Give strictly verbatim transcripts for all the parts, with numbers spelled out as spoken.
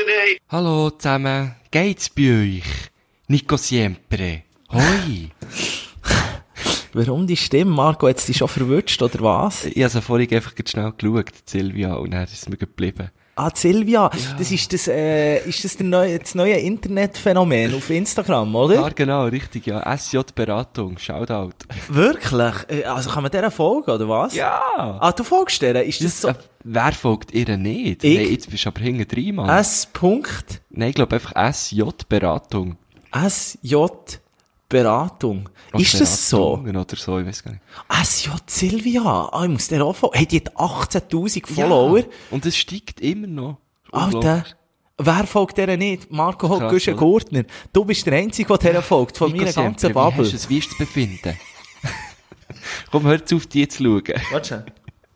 nein. Hallo zusammen, geht's bei euch? Nico Siempre. Hoi. Warum die Stimme, Marco? Hat dich schon verwünscht, oder was? Ich habe vorhin einfach schnell geschaut, Silvia, und dann ist es mir geblieben. Ah, Silvia, Ja. das ist das, äh, ist das der neue, das neue Internetphänomen auf Instagram, oder? Ja, genau, richtig, ja. S J Beratung, Shoutout. Wirklich? Äh, Also kann man der folgen, oder was? Ja. Ah, du folgst der? Ist das so? Äh, wer folgt ihr nicht? Ich? Nein, jetzt bist du aber hinten drin, Mann. S. Punkt. Nein, ich glaube einfach S J Beratung. S J Beratung. Oder Ist das so? Beratungen oder so, ich weiß gar nicht. S J Silvia. Ah, ich muss der auch folgen. Hey, die hat achtzehntausend Follower. Ja, und es steigt immer noch. Alter. Unglaublich. Wer folgt der nicht? Marco Krass, Hock-Güschen oder? Gurtner. Du bist der Einzige, der der folgt, von Nico meiner ganzen Siempre, Bubble. Wie hast du es, wie ist das Befinden? Komm, hör zu, auf die zu schauen. Warte schon.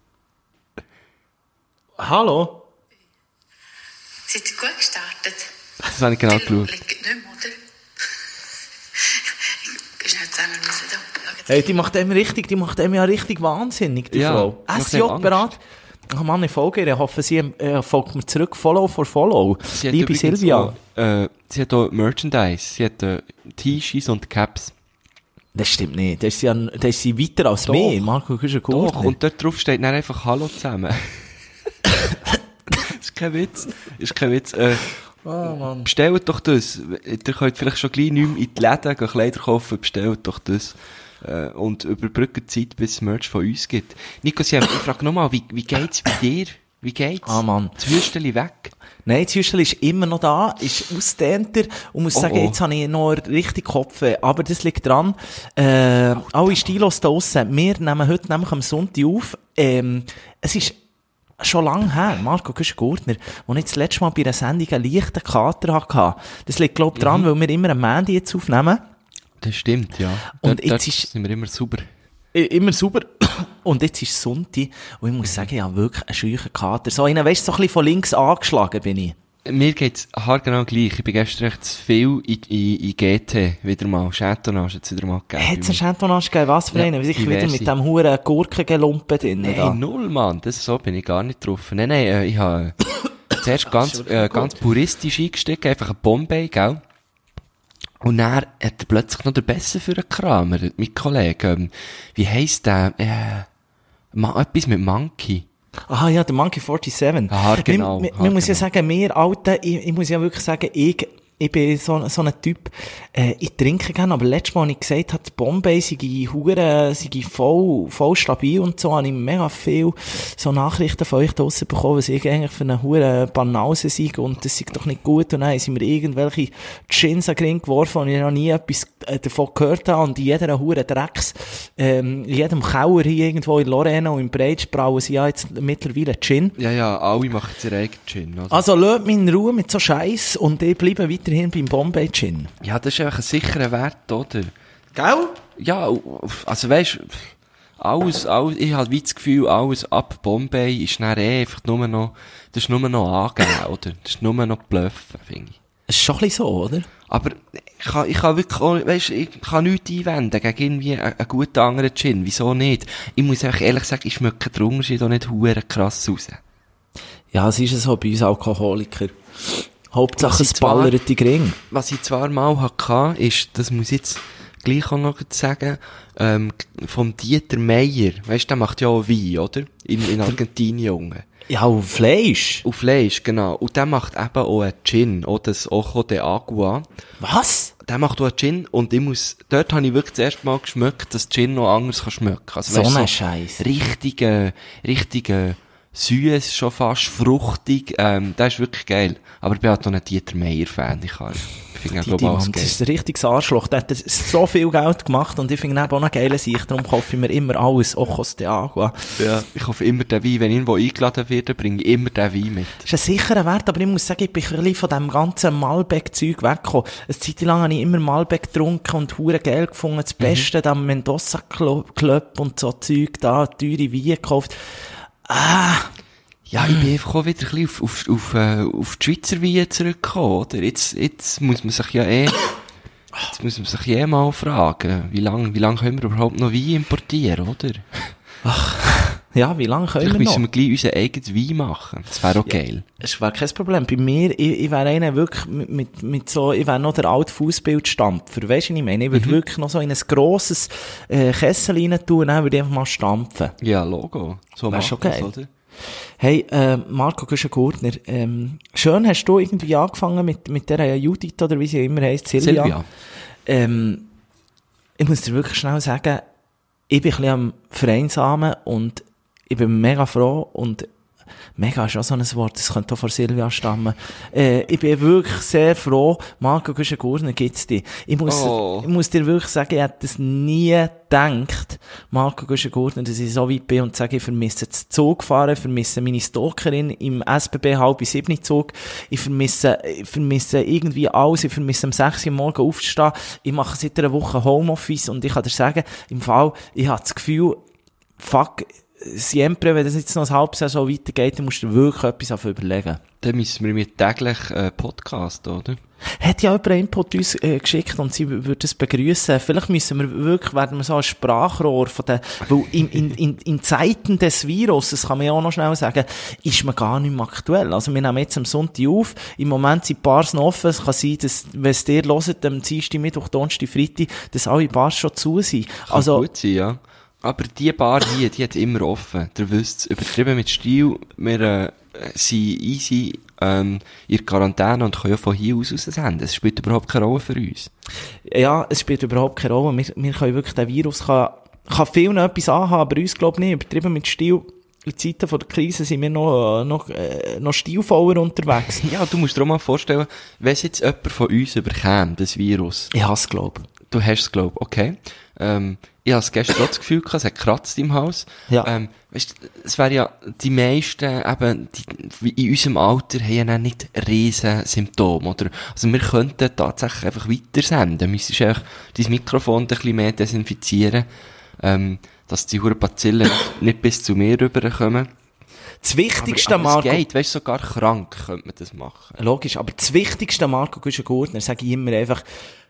Hallo? Seid ihr gut gestartet? Das habe ich genau Viel geschaut. liegt nicht mehr, oder? Ich geh schnell zusammen raus, da. Schaut. Hey, die macht einem richtig, die macht einem ja richtig wahnsinnig, die Ja, Frau. macht S einem J Berat. Oh Mann, ich folge ihr. Ich hoffe, sie äh, folgt mir zurück. Follow for Follow. Sie hat Liebe übrigens Silvia. Auch, äh, sie hat auch Merchandise. Sie hat äh, T-Shirts und Caps. Das stimmt nicht. Das ist sie, an, das ist sie weiter als Doch. mir. Marco Güschen Doch, Gurtner. und dort drauf steht dann einfach Hallo zusammen. Das ist kein Witz. Das ist kein Witz. Äh, Oh, Mann. bestellt doch das. Ihr könnt vielleicht schon gleich nicht mehr in die Läden gehen, Kleider kaufen, bestellt doch das. Äh, und überbrückt die Zeit, bis es Merch von uns gibt. Nico, ich frage nochmal, wie, wie geht's bei dir? Wie geht's? Ah, Mann. Das Würsteli weg? Nein, das Hüstel ist immer noch da, ist ausdehnter und muss Oh, sagen, oh. jetzt habe ich noch richtig Kopfweh. Aber das liegt dran, äh, alle Stilos da draussen, wir nehmen heute nämlich am Sonntag auf, ähm, es ist schon lange her, Marco Güschen-Gurtner, wo ich das letzte Mal bei einer Sendung einen leichten Kater hatte. Das liegt, glaube ich, dran, weil wir immer am Mandy jetzt aufnehmen. Das stimmt, ja. Und dort, jetzt dort ist- sind wir immer sauber. I- Immer super. Und jetzt ist Sonntag und ich muss sagen, ja, wirklich einen scheuchen Kater. So einen, weißt du, so ein bisschen von links angeschlagen bin ich. Mir geht's haargenau gleich. Ich bin gestern recht zu viel in, in, in G T wieder mal. Chatonage hat's wieder mal gegeben. Hat es einen Chantonage gegeben? Was für Ja, einen? Sicher wieder diverse. mit dem huren Gurkengelumpen drin. Nein, da. null, Mann. Das, so bin ich gar nicht drauf. Nein, nein, äh, ich habe zuerst ganz, äh, ganz puristisch eingestiegen, einfach ein Bombay, gell? Und dann hat er plötzlich noch der Besser für einen Kramer, mein Kollege. Ähm, wie heisst der? Äh, Ma etwas mit Monkey. Ah ja, der Monkey siebenundvierzig. Ah, genau, Man, man, ah, man muss ja genau. sagen, wir Alten, ich, ich muss ja wirklich sagen, ich, ich bin so, so ein Typ, äh, ich trinke gerne, aber letztes Mal, als ich gesagt habe, die Bombay sei hure, sei voll, voll stabil und so, habe ich mega viel so Nachrichten von euch draussen bekommen, was ich eigentlich für eine hure Banause sei und das sei doch nicht gut und dann sind mir irgendwelche Gins an den Ring geworfen und ich noch nie etwas äh, davon gehört habe und in jeder hure Drecks, ähm, in jedem Kauer hier irgendwo in Lorena und im Breitsch brauen sie ja jetzt mittlerweile Gin. Ja, ja, alle machen ihren eigenen Gin, oder? Also, lasst mich in Ruhe mit so Scheiß und ich bleibe weiterhin beim Bombay Gin. Ja, das ist einfach ein sicherer Wert, oder? Gell? Ja, also weisst, alles, alles, ich habe wie das Gefühl, alles ab Bombay ist dann eh einfach nur noch, das ist nur noch angeben, oder? Das ist nur noch bluffen, finde ich. Es ist schon ein bisschen so, oder? Aber ich kann, ich kann wirklich auch, weisst, ich kann nichts einwenden gegen irgendwie einen, einen guten anderen Gin. Wieso nicht? Ich muss einfach ehrlich sagen, ich schmecke den Unterschied auch nicht hure krass raus. Ja, es ist so bei uns Alkoholiker. Hauptsache, Was es ich zwar- ballert die Gring. Was ich zwar mal hatte, ist, das muss ich jetzt gleich auch noch sagen, ähm, vom Dieter Meier. Weisst, der macht ja auch Wein, oder? In, in Argentinien, Junge. Ja, auf Fleisch. Auf Fleisch, genau. Und der macht eben auch einen Gin, auch das Ojo de Agua. Was? Der macht auch einen Gin und ich muss, dort habe ich wirklich das erste Mal geschmeckt, dass Gin noch anders kann schmecken. Also, So weisst, ein Scheiß. Richtig, äh, richtig, äh, süß, schon fast fruchtig, ähm, das ist wirklich geil. Aber ich bin halt noch ein Dieter Meier-Fan, ich kann, ich finde Die, auch die global Mann, das geil. ist ein richtiges Arschloch. Der hat so viel Geld gemacht und ich finde ihn eben auch noch geil sich. Darum kaufe ich mir immer alles. Ojos de Agua. Ja, ich hoffe immer den Wein, wenn ich irgendwo eingeladen werde, bringe ich immer den Wein mit. Das ist ein sicherer Wert, aber ich muss sagen, ich bin ein bisschen von dem ganzen Malbec-Zeug weggekommen. Eine Zeit lang habe ich immer Malbec getrunken und hure geil gefunden. Das Beste, dann Mendoza Club und so Zeug da, teure Weine gekauft. Ah, Ja, ich bin einfach auch wieder ein bisschen auf, auf, auf, äh, auf die Schweizer Weine zurückgekommen, oder? Jetzt, jetzt muss man sich ja eh, jetzt muss man sich eh mal fragen, wie lange, wie lange können wir überhaupt noch Wein importieren, oder? Ja, wie lange können Vielleicht wir müssen noch? wir gleich unseren eigenen Wein machen. Das wäre auch Ja. geil. Es wäre kein Problem. Bei mir, ich, ich wäre einer wirklich mit, mit, mit so, ich wäre noch der alte Fußbildstampfer. Weisst du, was ich meine? Ich würde Mhm. wirklich noch so in ein grosses, äh, Kessel rein tun und dann würde ich einfach mal stampfen. Ja, Logo. So Wär schon machen wir's, geil. oder? Hey, äh, Marco Güschen-Gurtner, ähm, schön hast du irgendwie angefangen mit, mit der Judith, oder wie sie immer heisst, Silvia. Silvia. Ähm, ich muss dir wirklich schnell sagen, ich bin ein bisschen am Vereinsamen und ich bin mega froh und mega ist auch so ein Wort, das könnte auch von Silvia stammen. Äh, ich bin wirklich sehr froh, Marco Güschen-Gurtner gibt's dir. Ich muss, Oh. ich muss dir wirklich sagen, ich hätte es nie gedacht, Marco Güschen-Gurtner, dass ich so weit bin und sage, ich vermisse das Zugfahren, ich vermisse meine Stalkerin im S B B halb sieben Zug, ich vermisse, ich vermisse irgendwie alles, ich vermisse am sechs Uhr morgen aufzustehen, ich mache seit einer Woche Homeoffice und ich kann dir sagen, im Fall, ich habe das Gefühl, fuck, siempre, wenn das jetzt noch ein halbes Jahr so weitergeht, dann musst du dir wirklich etwas auf überlegen. Dann müssen wir mit täglich äh, Podcast, oder? Hat ja jemand Input uns äh, geschickt und sie w- würde es begrüßen. Vielleicht müssen wir wirklich, werden wir so ein Sprachrohr von den, weil in, in, in, in Zeiten des Virus, das kann man ja auch noch schnell sagen, ist man gar nicht mehr aktuell. Also wir nehmen jetzt am Sonntag auf, im Moment sind die Bars noch offen, es kann sein, dass, wenn es dir hört, am Dienstag, Mittwoch, Donnerstag, Freitag, dass alle Bars schon zu sind. Kann Also, gut sein, ja. Aber die Bar hier, die hat immer offen. Ihr wisst, übertrieben mit Stil, wir äh, sind easy ähm, in der Quarantäne und können ja von hier aus aussenden. Es spielt überhaupt keine Rolle für uns. ja, es spielt überhaupt keine Rolle. Wir, wir können wirklich, der Virus kann, kann vielen etwas anhaben, aber uns glaube ich nicht. Übertrieben mit Stil. In Zeiten von der Krise sind wir noch, äh, noch, äh, noch stilvoller unterwegs. Ja, du musst dir auch mal vorstellen, wenn es jetzt jemand von uns überkäme, das Virus. Ich hasse, glaube Du hast es, glaub, okay. Ähm, ich habe gestern auch das Gefühl gehabt, es hat gekratzt im Haus. Ja. Ähm, weißt, es wäre ja, die meisten, eben, die, wie in unserem Alter, haben ja dann nicht riesen Symptome, oder? Also wir könnten tatsächlich einfach weitersenden. Du müsstest einfach dein Mikrofon ein bisschen mehr desinfizieren, ähm, dass die huren Bazillen nicht, nicht bis zu mir rüberkommen. Das Wichtigste, aber, aber Marco... es geht, weißt, sogar krank könnte man das machen. Logisch, aber das Wichtigste, Marco Güschen-Gurtner, sage ich immer einfach,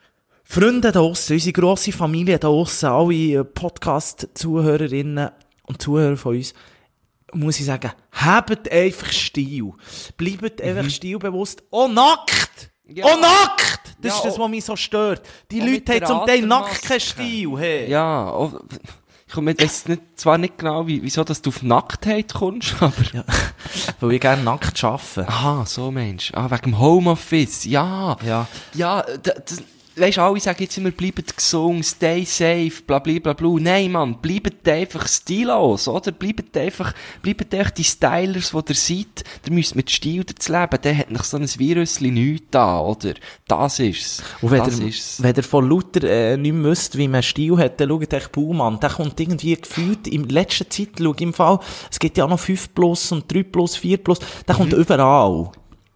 Freunde da draussen, unsere grosse Familie da draussen, alle Podcast-Zuhörerinnen und Zuhörer von uns, muss ich sagen, habt einfach Stil. Bleibt Mhm. einfach stilbewusst. Oh, nackt! Ja. Oh, nackt! Das Ja, ist das, oh. was mich so stört. Die Oh, Leute mit haben der zum Teil nackt Atemmaske. keinen Stil, hey. Ja, oh, ich komme jetzt nicht, zwar nicht genau, wie, wieso, dass du auf Nacktheit kommst, aber... Ja. Weil ich gerne nackt arbeite. Aha, so Mensch. Ah, wegen dem Homeoffice. Ja. Ja. Ja, da, das, weisst du, alle sagen jetzt immer, bleibt gesund, stay safe, bla, bla, bla, bla. Nein, Mann, bleibt einfach stillos, oder? Bleibt einfach, bleibt einfach die Stylers, die ihr seid. Ihr müsst mit Stil zu leben. Der hat noch so ein Virus nichts da, oder? Das ist's. Und wenn das ihr, ist's. wenn ihr von Luther äh, nicht mehr wisst, wie man Stil hat, dann schaut euch Baum an. Der kommt irgendwie gefühlt, in letzter Zeit, schau im Fall, es gibt ja auch noch fünf plus und drei plus, vier plus, der kommt überall.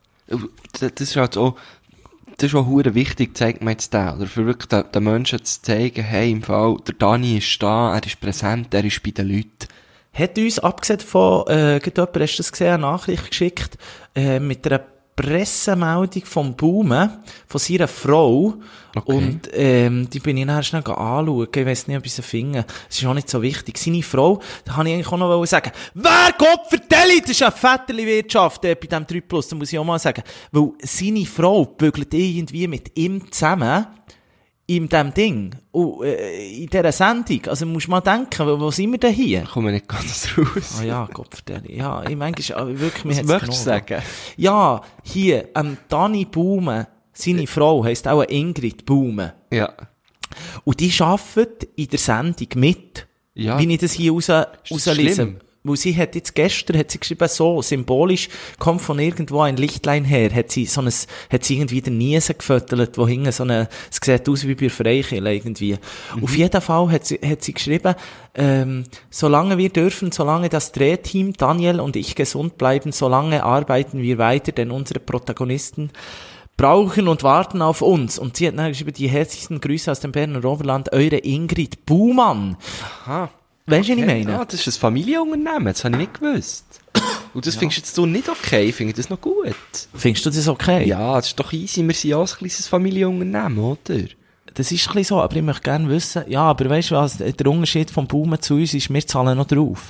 Das ist halt auch, das ist auch hure wichtig, zeigt man jetzt da, oder für wirklich den, den Menschen zu zeigen, hey, im Fall, der Dani ist da, er ist präsent, er ist bei den Leuten. Hat uns, abgesehen von, äh, jemand, hast du das gesehen, eine Nachricht geschickt, äh, mit einer Pressemeldung vom Baume, von seiner Frau. Okay. Und, ähm, die bin ich nachher schnell anschauen. Ich weiss nicht, ob ich sie finde. Es ist auch nicht so wichtig. Seine Frau, da kann ich eigentlich auch noch sagen, wer Gott vertelle, das ist eine Väterli-Wirtschaft, äh, bei diesem drei plus, da muss ich auch mal sagen. Weil seine Frau bügelt irgendwie mit ihm zusammen, in diesem Ding, und, äh, in dieser Sendung. Also, musst mal denken, wo, wo sind wir denn hier? Ich komme nicht ganz raus. Ah ja, Gott vertelle. Ja, ich manchmal, wirklich, mir Was hat's möchtest du genommen. sagen? Ja, hier, ähm, Dani Baume, seine Frau heisst auch Ingrid Baume. Ja. Und die arbeitet in der Sendung mit. Ja. Wie ich das hier raus, das rauslese. schlimm? Weil sie hat jetzt gestern, hat sie geschrieben, so, symbolisch, kommt von irgendwo ein Lichtlein her, hat sie so ein, hat sie irgendwie den Niesen gefüttert, wo hinten so eine, es sieht aus wie bei Freikirche irgendwie. Mhm. Auf jeden Fall hat sie, hat sie geschrieben, ähm, solange wir dürfen, solange das Drehteam, Daniel und ich gesund bleiben, solange arbeiten wir weiter, denn unsere Protagonisten brauchen und warten auf uns. Und sie hat dann geschrieben, die herzlichsten Grüße aus dem Berner Oberland, eure Ingrid Baumann. Aha. Weißt du, was ich Okay. meine? Ah, das ist ein Familienunternehmen, das habe ich nicht gewusst. Und das findest jetzt du nicht okay, ich finde das noch gut. Findest du das okay? Ja, das ist doch easy, wir sind ja auch ein kleines Familienunternehmen, oder? Das ist ein bisschen so, aber ich möchte gerne wissen, ja, aber weißt du was, der Unterschied vom Baumen zu uns ist, wir zahlen noch drauf.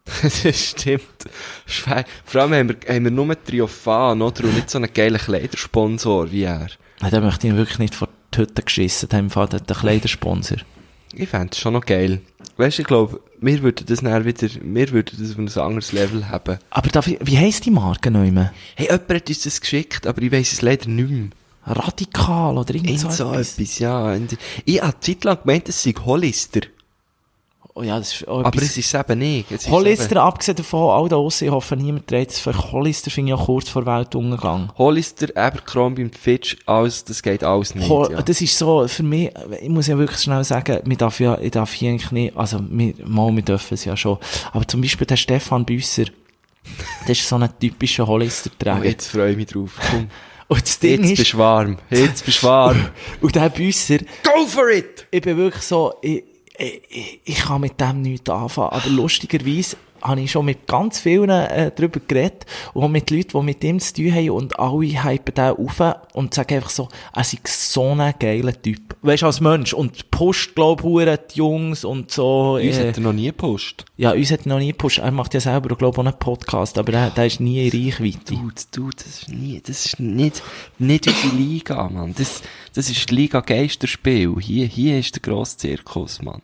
Das stimmt. Schwe- Vor allem haben wir, haben wir nur Triophan, oder? Und nicht so einen geilen Kleidersponsor wie er. Ja, da möchte ich ihn wirklich nicht vor die Hütte geschissen, dem Fall der Kleidersponsor. Ich fände es schon noch geil. Weißt du, ich glaube, wir würden das dann wieder, wir würden das auf ein anderes Level haben. Aber darf ich, wie heisst die Marke noch immer? Hey, jemand hat uns das geschickt, aber ich weiss es leider nicht mehr. Radikal oder irgend Irgend so, so etwas. etwas, ja. Und ich habe Zeit lang gemeint, es sei Hollister. Oh ja, das ist auch Aber etwas- es ist es eben nicht. Es ist Hollister, eben- abgesehen davon, all da aussen, ich hoffe, niemand dreht es. Vielleicht Hollister finde ich auch kurz vor Weltuntergang. Hollister, Abercrombie und Fitch, alles, das geht alles nicht, Hol- ja. Das ist so, für mich, ich muss ja wirklich schnell sagen, man darf ja, ich darf hier eigentlich nicht, also, wir, mal, wir dürfen es ja schon. Aber zum Beispiel der Stefan Büsser, das ist so ein typischer Oh, Hollister-Träger. jetzt freue ich mich drauf. Komm. Und das Ding Jetzt ist, bist du warm. Jetzt bist du warm. und der Büsser, Go for it! ich bin wirklich so, ich, ich, ich, ich kann mit dem nichts anfangen. Aber lustigerweise habe ich schon mit ganz vielen äh, darüber geredet und auch mit Leuten, die mit ihm zu tun haben und alle hypen den auf und sagen einfach so, er sei so ein geiler Typ. Weißt du, als Mensch. Und pusht, glaub ich, die Jungs und so. Uns äh, hat er noch nie gepusht. ja, uns hat er noch nie gepusht. Er macht ja selber, glaub ich, auch einen Podcast, aber der, der ist nie in Reichweite. Du, du, das ist nie, das ist nicht, nicht unsere Liga, Mann. Das, das ist die Liga Geisterspiel. Hier, hier ist der grosse Zirkus, Mann.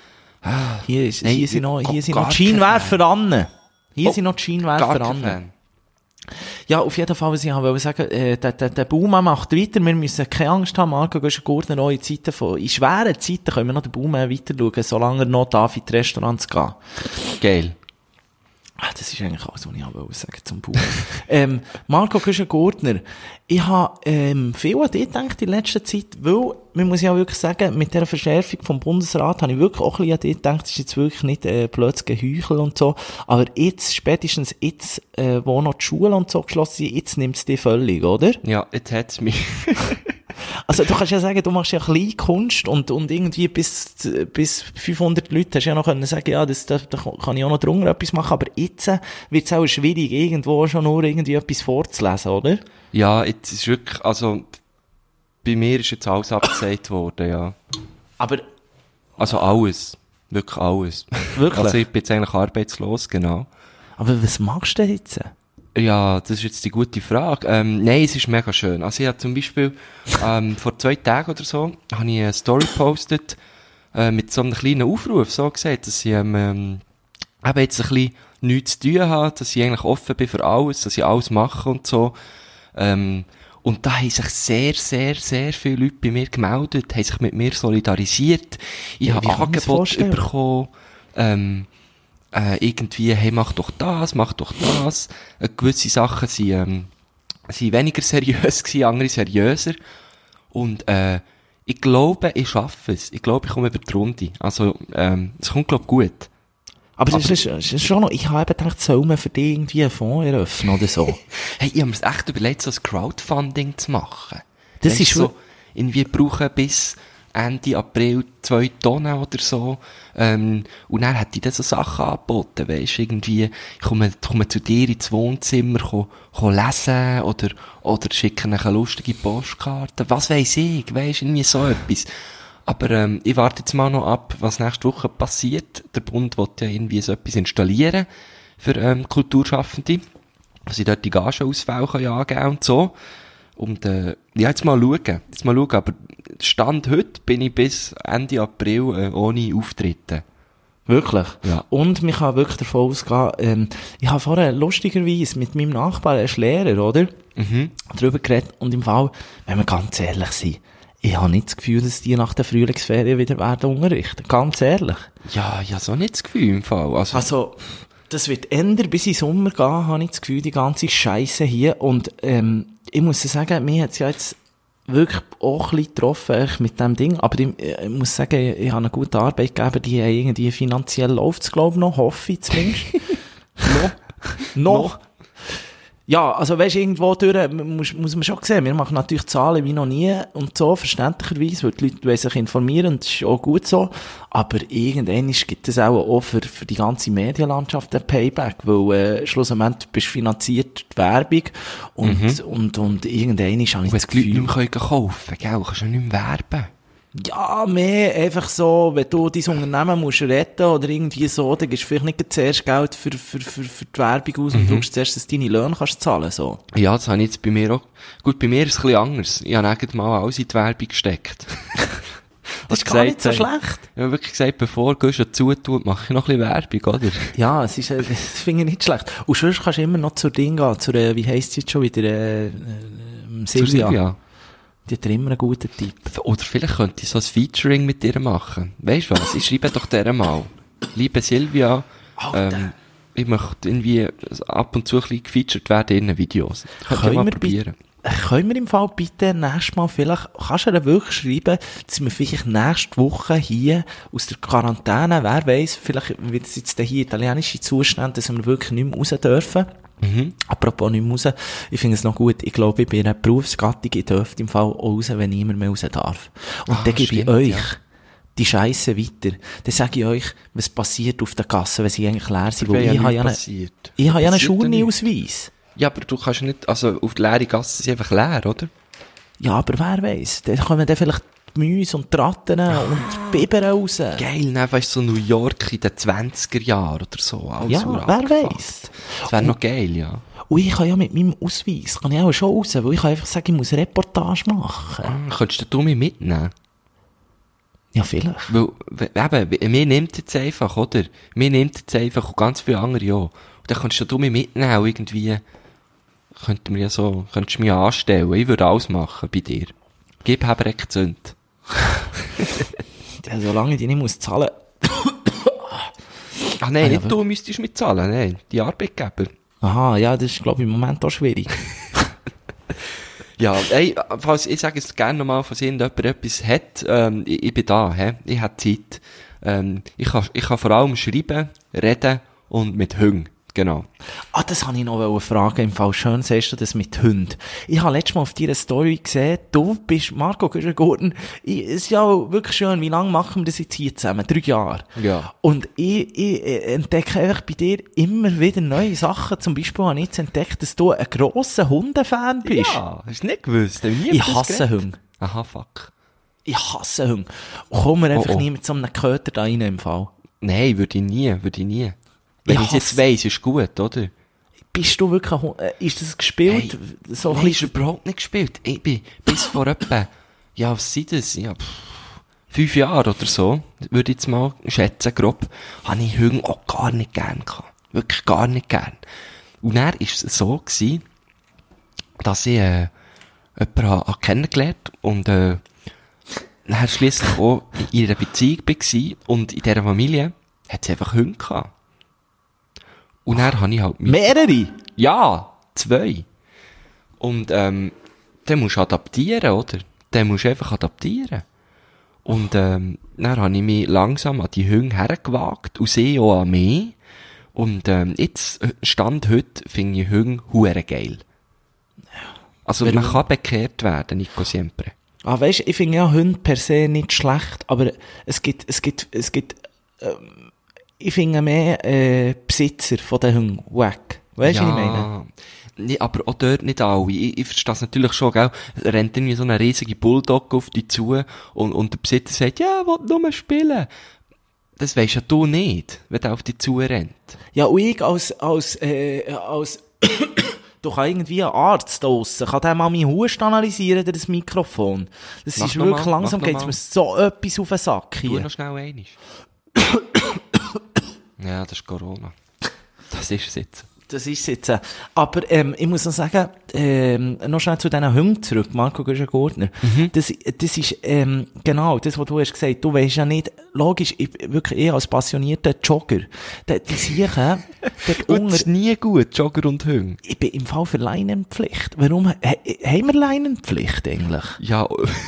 Hier, ist, Nein, hier sind noch, hier sind gar noch die Scheinwerfer ran. Hier Oh, sind noch die Scheinwerfer Gar kein ran. Fan. Ja, auf jeden Fall, was ich wollte sagen, äh, der, der, der Boom macht weiter. Wir müssen keine Angst haben, Marco Göschen-Gurtner, auch in Zeiten von, in schweren Zeiten können wir noch den Boom weiter schauen, solange er noch darf, in die Restaurants gehen. Geil. Ah, das ist eigentlich alles, was ich auch wollte sagen zum Boom. ähm, Marco Göschen-Gurtner, ich habe, ähm, viel an dich gedacht in letzter Zeit, weil, man muss ja wirklich sagen, mit dieser Verschärfung vom Bundesrat habe ich wirklich auch ein bisschen an dich gedacht, das ist jetzt wirklich nicht, äh, blödes Geheuchel und so, aber jetzt, spätestens jetzt, äh, wo noch die Schulen und so geschlossen sind, jetzt nimmt es dich völlig, oder? Ja, jetzt hat's mich. Also, du kannst ja sagen, du machst ja Kleinkunst und, und irgendwie bis, bis fünfhundert Leute hast du ja noch können sagen, ja, das, da, da kann ich auch noch drunter etwas machen, aber jetzt wird es auch schwierig, irgendwo schon nur irgendwie etwas vorzulesen, oder? Ja, jetzt ist wirklich, also, bei mir ist jetzt alles abgesagt worden, ja. Aber, Also alles. Wirklich alles. Wirklich? Also ich bin jetzt eigentlich arbeitslos, genau. aber was machst du denn jetzt? Ja, das ist jetzt die gute Frage. Ähm, nein, es ist mega schön. Also ich habe zum Beispiel ähm, vor zwei Tagen oder so habe ich eine Story gepostet äh, mit so einem kleinen Aufruf, so gesagt, dass ich ähm, ähm, eben jetzt ein bisschen nichts zu tun habe, dass ich eigentlich offen bin für alles, dass ich alles mache und so. Ähm, und da haben sich sehr, sehr, sehr viele Leute bei mir gemeldet, haben sich mit mir solidarisiert. Ich Ja, habe wie kann man das Angebote vorstellen? bekommen, ähm, äh, irgendwie, hey, mach doch das, mach doch das. Äh, gewisse Sachen sind, ähm, sind weniger seriös gewesen, andere seriöser. Und, äh, ich glaube, ich schaffe es. Ich glaube, ich komme über die Runde. Also, ähm, es kommt, glaube ich, gut. Aber das ist, das ist schon noch, ich habe eben gedacht, soll man für dich irgendwie einen Fonds eröffnen oder so? Hey, ich habe mir echt überlegt, so ein Crowdfunding zu machen. Das Weisst ist du, so, irgendwie brauchen bis Ende April zwei Tonnen oder so. Ähm, und dann hat die dann so Sachen angeboten, weisst du, irgendwie, ich komme, komme zu dir ins Wohnzimmer, ko, ko lesen, oder, oder schicken eine lustige Postkarte, was weiss ich, weisst du, irgendwie so etwas. Aber, ähm, ich warte jetzt mal noch ab, was nächste Woche passiert. Der Bund will ja irgendwie so etwas installieren für, ähm, Kulturschaffende, dass sie dort die Gagenausfälle können angeben und so. Und, äh, ja, jetzt mal schauen. Jetzt mal schauen. Aber Stand heute bin ich bis Ende April äh, ohne Auftritte. Wirklich? Ja. Und man kann wirklich davon ausgehen, ähm, ich habe vorher lustigerweise mit meinem Nachbarn, er ist Lehrer, oder? Mhm. Darüber geredet. Und im Fall, wenn wir ganz ehrlich sind, ich habe nicht das Gefühl, dass die nach der Frühlingsferien wieder werden unterrichten. Ganz ehrlich. Ja, ja, so nicht das Gefühl im Fall. Also, Also, das wird ändern bis in den Sommer gehen, habe ich das Gefühl, die ganze Scheisse hier. Und, ähm, ich muss sagen, mir hat es ja jetzt wirklich auch ein bisschen getroffen, echt, mit dem Ding. Aber ich, ich muss sagen, ich, ich habe eine gute Arbeitgeber, die haben irgendwie finanziell läuft's, glaube ich, noch, hoffe ich zumindest. noch. noch. Ja, also weisst, irgendwo durch, muss, muss man schon sehen, wir machen natürlich Zahlen wie noch nie und so, verständlicherweise, weil die Leute wollen sich informieren und das ist auch gut so, aber irgendwann gibt es auch, auch für, für die ganze Medienlandschaft ein Payback, weil äh, schlussendlich bist du finanziert die Werbung und, Mhm. und, und irgendwann ist auch nicht wenn das die Leute Gefühl. nicht mehr kaufen können, gell, kannst du ja nicht mehr werben. Ja, mehr einfach so, wenn du dein Unternehmen musst retten oder irgendwie so, dann gibst du vielleicht nicht zuerst Geld für, für, für, für die Werbung aus und Mhm. schaust zuerst, dass du deine Löhne kannst zahlen, so. Ja, das habe ich jetzt bei mir auch. Gut, bei mir ist es ein bisschen anders. Ich habe eigentlich mal alles in die Werbung gesteckt. Das ist gar nicht so äh, schlecht. Ich habe wirklich gesagt, bevor du zutut, mache ich noch ein bisschen Werbung, oder? Ja, es ist, äh, das finde ich nicht schlecht. Und sonst kannst du immer noch zur Ding gehen, zur, äh, wie heisst sie jetzt schon wieder, äh, äh, Zur Silvia. Silvia. Die hat immer einen guten Tipp. Oder vielleicht könnte ich so ein Featuring mit dir machen. Weißt du was? Ich schreibe doch der mal. Liebe Silvia, Alter. ähm, ich möchte irgendwie ab und zu ein bisschen gefeatured werden in den Videos. Könnt ihr Können mal wir probieren. Äh, Können wir im Fall bitte nächstes Mal vielleicht, kannst du dir wirklich schreiben, dass wir vielleicht nächste Woche hier aus der Quarantäne, wer weiss, vielleicht wird es jetzt hier italienische Zustände, dass wir wirklich nicht mehr raus dürfen. Mhm. Apropos nicht mehr raus, ich finde es noch gut, ich glaube, ich bin eine Berufsgattung, ich dürfte im Fall auch raus, wenn niemand mehr raus darf. Und Ah, dann gebe stimmt, ich euch ja. die Scheisse weiter. Dann sage ich euch, was passiert auf der Gasse, wenn sie eigentlich leer sind, Wäre weil ja ich habe nichts ja einen, passiert. ich habe ja einen Passiert ja nichts. Schulni-Ausweis. Ja, aber du kannst nicht, also auf die leere Gasse sind einfach leer, oder? Ja, aber wer weiss, dann kommen dann vielleicht die Mäuse und die Ratten und die Biber raus. Geil, ne? Weißt du, so New York in den zwanziger Jahren oder so. Alles Ja, so wer abgefuckt. weiss. Das wäre noch geil, ja. Und ich kann ja mit meinem Ausweis, kann ich auch schon raus, weil ich kann einfach sagen, ich muss Reportage machen. Ah, könntest du mich mitnehmen? Ja, vielleicht. Weil, w- eben, mir nimmt jetzt einfach, oder? Mir nimmt jetzt einfach und ganz viele andere auch. Und dann könntest du mich mitnehmen und irgendwie, könnten wir ja so, könntest du mich anstellen. Ich würde alles machen bei dir. Gib Hebrek Zünd. Ja, solange ich die nicht muss zahlen. Ach nein, Ah, ja, nicht du müsstest mitzahlen, nein. Die Arbeitgeber. Aha, ja, das ist, glaube ich, im Moment auch schwierig. Ja, ey, falls, ich sage es gerne nochmal, falls irgendjemand etwas hat, ähm, ich, ich bin da, hä? Ich habe Zeit. Ähm, ich kann, ich kann vor allem schreiben, reden und mit Hüng. Genau. Ah, das wollte ich noch fragen, im Fall schön siehst du das mit Hunden. Ich habe letztes Mal auf deiner Story gesehen, du bist Marco Güschen-Gurten. Es ist ja wirklich schön, wie lange machen wir das jetzt hier zusammen? Drei Jahre. Ja. Und ich, ich entdecke einfach bei dir immer wieder neue Sachen. Zum Beispiel habe ich jetzt entdeckt, dass du ein grosser Hundefan bist. Ja, hast du nicht gewusst? Hab nie Ich über das hasse geredet? Hunde. Aha, fuck. Ich hasse Hunde. Und komm mir einfach Oh, oh. nie mit so einem Köter da rein im Fall. Nein, würde ich nie, würde ich nie. Wenn Ich ich es jetzt hasse- weiss, ist gut, oder? Bist du wirklich ein Hund? Äh, Ist das gespielt? Hey, so ein Nein, ist bisschen- überhaupt nicht gespielt. Ich bin bis vor etwa, ja, was sind das? Ja, pff, fünf Jahre oder so, würde ich jetzt mal schätzen, grob, habe ich Hunde auch gar nicht gern gehabt. Wirklich gar nicht gern. Und dann war es so gewesen, dass ich, äh, jemanden ha- ha kennengelernt und, äh, dann schliesslich auch in einer Beziehung war und in dieser Familie hat es einfach Hunde gehabt. Und dann habe ich halt mit Mehrere? ja, zwei. Und, ähm, dann musst du adaptieren, oder? Dann musst du einfach adaptieren. Und, ähm, dann habe ich mich langsam an die Hunde hergewagt und sie auch an mich. Und, ähm, jetzt, äh, Stand heute, finde ich Hunde hure geil. Also, man kann bekehrt werden, Nico Siempre. Ah, weisst, ich finde ja Hunde per se nicht schlecht, aber es gibt, es gibt, es gibt, ähm, ich finde mehr, äh, Besitzer von den Hunden wack. Weisst du, was ich meine? Nee, aber auch dort nicht alle. Ich, ich verstehe es natürlich schon, gell. Es rennt irgendwie so eine riesige Bulldog auf dich zu und, und der Besitzer sagt, ja, will nur mal spielen. Das weisst ja du nicht, wenn der auf dich zu rennt. Ja, und ich als, als, äh, als, du kann irgendwie ein Arzt da draussen, kann der mal meinen Hust analysieren durch das Mikrofon. Das Mach ist noch wirklich mal, langsam, mach noch geht's mal. mir so etwas auf den Sack Tu hier. noch schnell einisch. Ja, das ist Corona. Das ist es jetzt. Das ist jetzt, äh, aber, ähm, ich muss noch sagen, ähm, noch schnell zu diesen Hunden zurück, Marco Güschen-Gurtner. Das, das ist, ähm, genau, das, was du hast gesagt, du weisst ja nicht, logisch, ich, wirklich, ich als passionierter Jogger, die, die Siechen, dort Und unter, das ist nie gut, Jogger und Hunde. ich bin im Fall für Leinenpflicht. Warum, he, haben wir Leinenpflicht eigentlich? Ja.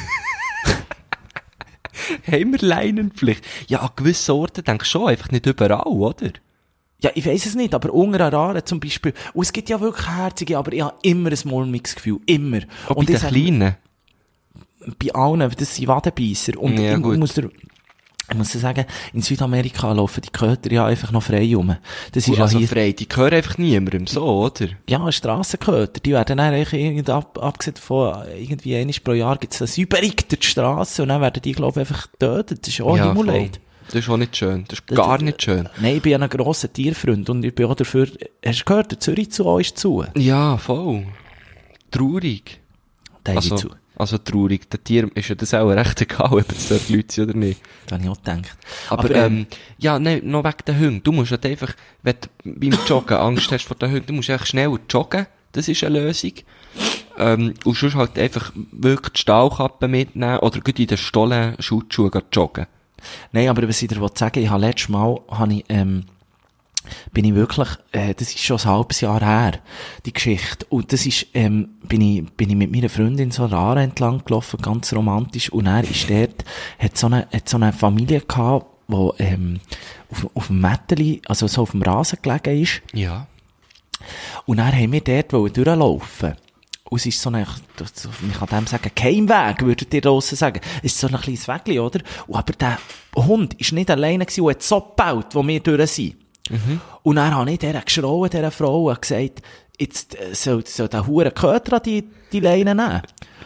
Haben wir Leinenpflicht? Ja, an gewissen Orten denke ich schon, einfach nicht überall, oder? Ja, ich weiss es nicht, aber unter Araren zum Beispiel, und es gibt ja wirklich Herzige, aber ich habe immer ein mulmiges Gefühl, immer. Auch Und bei ich den sag- Kleinen. bei allen, das sind Wadenbeisser. Und Ja, ich gut. muss dir, Ich muss sagen, in Südamerika laufen die Köter ja einfach noch frei rum. Das ist also ja hier, frei, die gehören einfach niemandem, so, oder? ja, Strassenköter, die werden dann eigentlich irgendwie, ab, abgesehen davon, irgendwie einmal pro Jahr gibt's eine Säuberung durch die Strasse und dann werden die, glaube ich, einfach getötet. Das ist auch Ja, Himmelleid. Das ist auch nicht schön. Das ist gar nicht schön. Nein, ich bin ja ein grosser Tierfreund und ich bin auch dafür, hast du gehört, der Zürich zu uns ist zu? Ja, voll. Traurig. Der Also, ist zu. also traurig. Der Tier ist ja das auch recht egal, ob es dort Leute sind oder nicht. Das habe ich auch gedacht. Aber, Aber, ähm, ja, nein, noch wegen den Hunden. Du musst halt einfach, wenn du beim Joggen Angst hast vor den Hunden, du musst einfach schneller joggen. Das ist eine Lösung. Ähm, und sonst halt einfach wirklich die Stahlkappe mitnehmen oder gut in den Stollen Schutzschuhe joggen. Nein, aber was ich dir sagen will, ich habe letztes Mal, habe ich, ähm, bin ich wirklich, äh, das ist schon ein halbes Jahr her, die Geschichte. Und das ist, ähm, bin ich, bin ich mit meiner Freundin so eine Aare entlang gelaufen, ganz romantisch. Und er ist dort, hat so eine, hat so eine Familie gehabt, wo, ähm, auf, auf dem Mätteli, also so auf dem Rasen gelegen ist. Ja. Und dann haben wir dort durchlaufen. Und es ist so ein, ich kann dem sagen, Keimweg, würdet ihr draussen sagen. Es ist so ein kleines Wägli, oder? Und aber der Hund ist nicht alleine gewesen und hat so gebaut, wo wir durch sind. Mhm. Und dann habe ich der geschrauen, dieser Frau, und gesagt, jetzt soll, soll der hure Köter die, die Leine nehmen.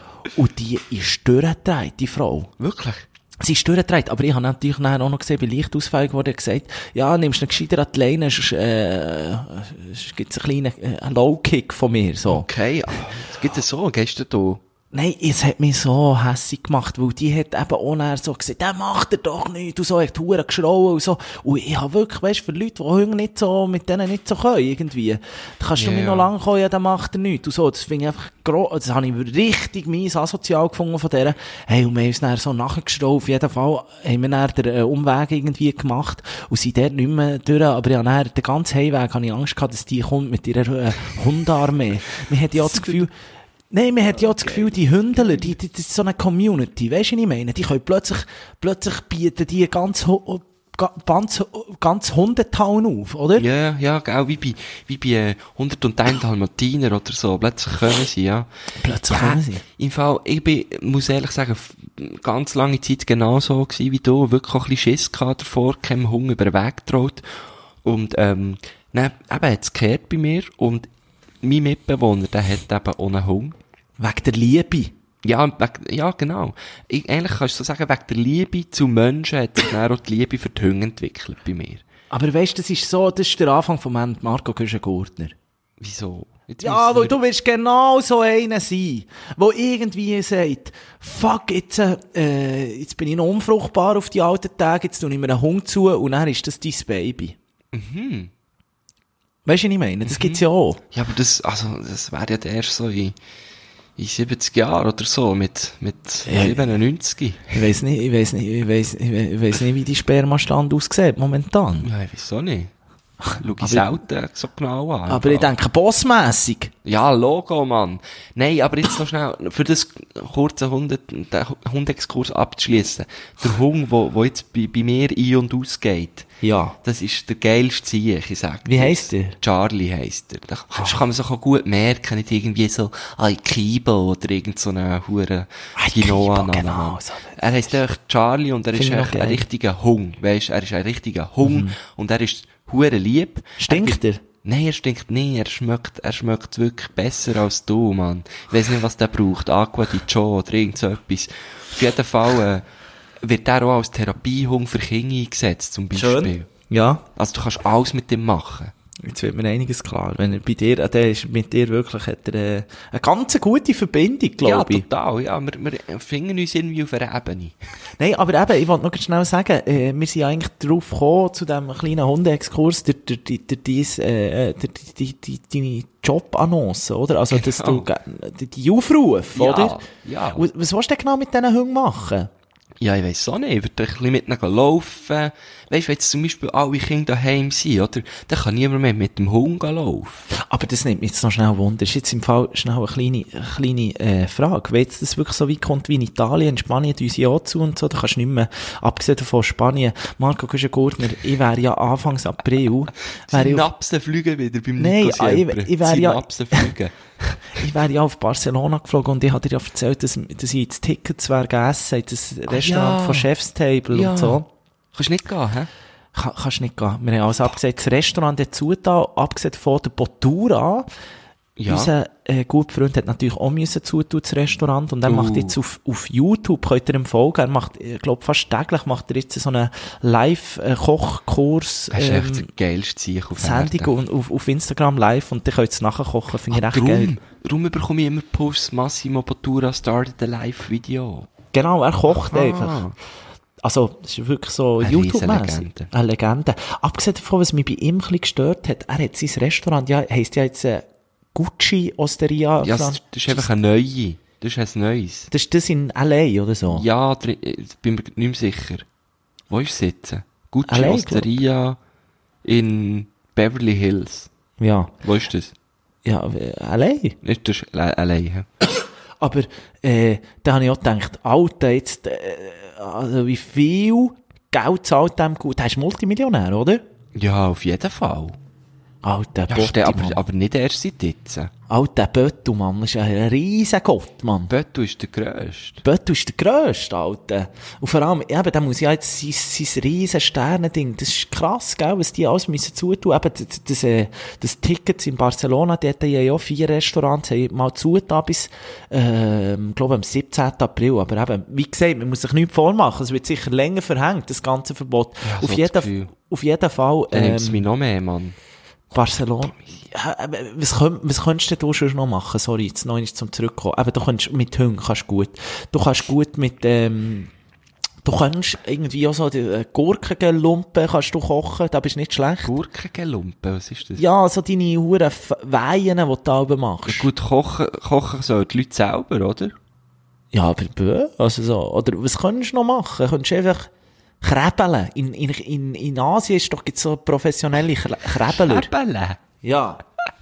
Und die ist durchgedreht, die Frau. Wirklich? Sie ist durchgedreht, aber ich habe natürlich nachher auch noch gesehen, bei Lichtausfällen wurde gesagt, ja, nimmst du einen gescheiter an die Leine, sonst, äh, gibt's einen kleinen, äh, Low-Kick von mir, so. Okay, gibt es so, gehst du da? Nein, es hat mich so hässig gemacht, weil die hat eben auch nachher so gesagt, der macht er doch nicht, und so, hat die Hure geschrauen und so. Und ich habe wirklich, weißt, für Leute, die Hunger nicht so, mit denen nicht so können, irgendwie, da kannst du Yeah. mir noch lange kommen, ja, der macht er nicht, und so. Das finde ich einfach gross, das habe ich richtig mies asozial gefunden von der. Hey, und wir haben uns dann so nachgeschraubt, auf jeden Fall haben wir dann den äh, Umweg irgendwie gemacht, und sind dort nicht mehr durch, aber ja, dann, den ganzen Heimweg habe ich Angst gehabt, dass die kommt mit ihrer äh, Hundarmee. Man hat ja auch das Gefühl, Nein, man hat ja das Gefühl, die Hündler, die, die, das ist so eine Community, weisst du, was ich meine? Die können plötzlich, plötzlich bieten die ganz, ho- ga- ganz, ganz Hundetown auf, oder? Ja, ja, genau, wie bei, wie bei, äh, hundert und eins Dalmatiner oder so. Plötzlich kommen sie, ja. Plötzlich Ja, kommen sie. Im Fall, ich bin, muss ehrlich sagen, f- ganz lange Zeit genau so gewesen wie du. Wirklich auch ein bisschen Schiss gehabt davor, keinem Hunger über den Weg getraut. Und, ähm, dann, eben, hat's gekehrt bei mir. Und mein Mitbewohner, der hat eben ohne Hunger. Wegen der Liebe. Ja, wegen, ja, genau. Ich, eigentlich kannst du so sagen, wegen der Liebe zu Menschen hat sich dann auch die Liebe für die Hunde entwickelt bei mir. Aber weisst du, das ist so, das ist der Anfang vom Ende. Marco Güschen-Gurtner. Wieso? Jetzt Ja, müssen weil wir- du willst genau so einer sein, wo irgendwie sagt, fuck, jetzt, äh, jetzt bin ich noch unfruchtbar auf die alten Tage, jetzt tue ich mir einen Hund zu und dann ist das dein Baby. Mhm. Weisst du, was ich meine? Das gibt's ja auch. Ja, aber das, also, das wäre ja der erst so in, in siebzig Jahren oder so, mit, mit Ja. siebenundneunzig. Ich weiss nicht, ich weiss nicht, ich weiss, ich weiss, ich weiss nicht, wie die Spermastand aussieht, momentan. Ja, ich weiß auch nicht. Schau ich Aber- selten so genau an. Aber ich denke, bossmässig. Ja, Logo, Mann. Nein, aber jetzt noch schnell, für das kurze Hunde, den Hundexkurs abzuschließen. Der Hund, wo, wo jetzt bei, bei mir ein- und ausgeht, Ja. das ist der geilste Zieh, ich sag Wie dir. heisst der? Charlie heisst er. Das kann, kann man sich auch gut merken, nicht irgendwie so Aikibo oder irgend so eine hure Aikibo, Quinoa. genau, so. Er heisst einfach Charlie und er ist Find ich noch echt ein geil. richtiger Hund, weisst, er ist ein richtiger Hund Mhm. und er ist hure lieb. Stinkt er? er? Nein, er stinkt nicht, er schmeckt, er schmeckt wirklich besser als du, Mann. Ich weiss nicht, was der braucht, Aqua di Gio oder irgend so etwas. Auf jeden Fall, äh, wird er auch als Therapiehund für Kinder eingesetzt, zum Beispiel. Ja. Also du kannst alles mit dem machen. Jetzt wird mir einiges klar. Wenn er bei dir, äh, der ist mit dir wirklich, hat er, äh, eine ganz gute Verbindung, Ja, glaube ich. total, ja, wir, wir finden uns irgendwie auf einer Ebene. Nein, aber eben, ich wollte noch ganz schnell sagen, äh, wir sind ja eigentlich drauf gekommen, zu diesem kleinen Hundeexkurs, durch, durch, durch, durch, dies, äh, durch die, die, die, deine Jobannonce, oder? Also, dass du, Genau. ge- die Aufrufe, Ja, oder? ja. Und was willst du denn genau mit diesen Hunden machen? Ja, ich weiss auch nicht. Ich würde ein bisschen mit ihnen laufen. Weisst du, wenn jetzt zum Beispiel alle Kinder daheim sind, oder? Dann kann niemand mehr mit dem Hund laufen. Aber das nimmt mich jetzt noch schnell Wunder. Ist jetzt im Fall schnell eine kleine, eine kleine, äh, Frage. Wenn jetzt das wirklich so weit kommt wie in Italien, in Spanien, die uns ja auch zu und so, da kannst du nicht mehr, abgesehen davon Spanien, Marco Güschen-Gurtner, ich wäre ja Anfangs April, wäre ich auf, Synapsen fliegen wieder beim Nein, Nico ah, ich- Siempre. ich wär ja- Synapsen fliegen. ich wäre ja auf Barcelona geflogen und ich hatte dir ja erzählt, dass, dass ich das Ticket zwar gegessen habe, das Restaurant ja. von Chef's Table Ja. und so. Kannst nicht gehen, hä? Kann, kannst nicht gehen. Wir haben alles abgesehen, das Restaurant hat zugetan, abgesehen von der Botura. Ja. Unser äh, guter Freund hat natürlich auch müssen zutun, das Restaurant, und er Uh. macht jetzt auf, auf YouTube, könnt ihr ihm folgen, er macht, ich glaube, fast täglich macht er jetzt so einen Live-Kochkurs, Das ist echt der ähm, geilste Sieg auf Sendung und auf, auf Instagram live, und ihr könnt es nachher kochen, finde ich recht geil. Darum, darum bekomme ich immer Posts, Massimo Bottura started a Live-Video. Genau, er kocht Ah. einfach. Also, das ist wirklich so Eine YouTube-mäßig. Riesenlegende. Eine Legende. Abgesehen davon, was mich bei ihm ein bisschen gestört hat, er hat sein Restaurant, ja, heisst ja jetzt, äh, Gucci Osteria. Ja, das, das ist einfach eine neue. Das ist ein neues. Das ist das in L A, oder so? Ja, drin, ich bin mir nicht mehr sicher. Wo ist es jetzt? Gucci L A, Osteria in Beverly Hills. Ja. Wo ist das? Ja, äh, L A. Ist das allein? Aber, äh, da habe ich auch gedacht, Alter, jetzt, äh, also wie viel Geld zahlt dem gut? Der ist Multimillionär, oder? Ja, auf jeden Fall. Alter, Ja, Botti, ste- aber, Mann. aber nicht erst seit jetzt. Alter Böttu, Mann, das ist ein riesen Gott, Mann. Böttu ist der Grösste. Böttu ist der Grösste, Alter. Und vor allem, eben, da muss ja jetzt sein, sein riesen Sternending, das ist krass, gell, was die alles müssen zutun. Eben, das, das, äh, das Tickets in Barcelona, die hatten ja auch vier Restaurants, haben mal zugetan bis, ähm, glaube am siebzehnten April. Aber eben, wie gesagt, man muss sich nichts vormachen, es wird sicher länger verhängt, das ganze Verbot. Ja, auf so das jeden, Gefühl. auf jeden Fall, Dann nimmt es ähm, mich noch mehr, Mann. Barcelona. Ja, aber was, könnt, was könntest du schon noch machen? Sorry, jetzt noch nicht zum Zurückkommen. Aber du kannst mit Hunden kannst gut. Du kannst gut mit, ähm, du kannst irgendwie auch so die äh, Gurkenlumpen kannst du kochen, da bist du nicht schlecht. Gurkengelumpen, was ist das? Ja, so deine Huren Weihen, die du da oben machst. Gut, kochen, kochen sollen die Leute selber, oder? Ja, aber bö, also so. Oder was könntest du noch machen? Könntest du einfach Krebeln. In, in, in, in Asien ist doch gibt's so professionelle Kre- Krebeler. Krebeln? Ja.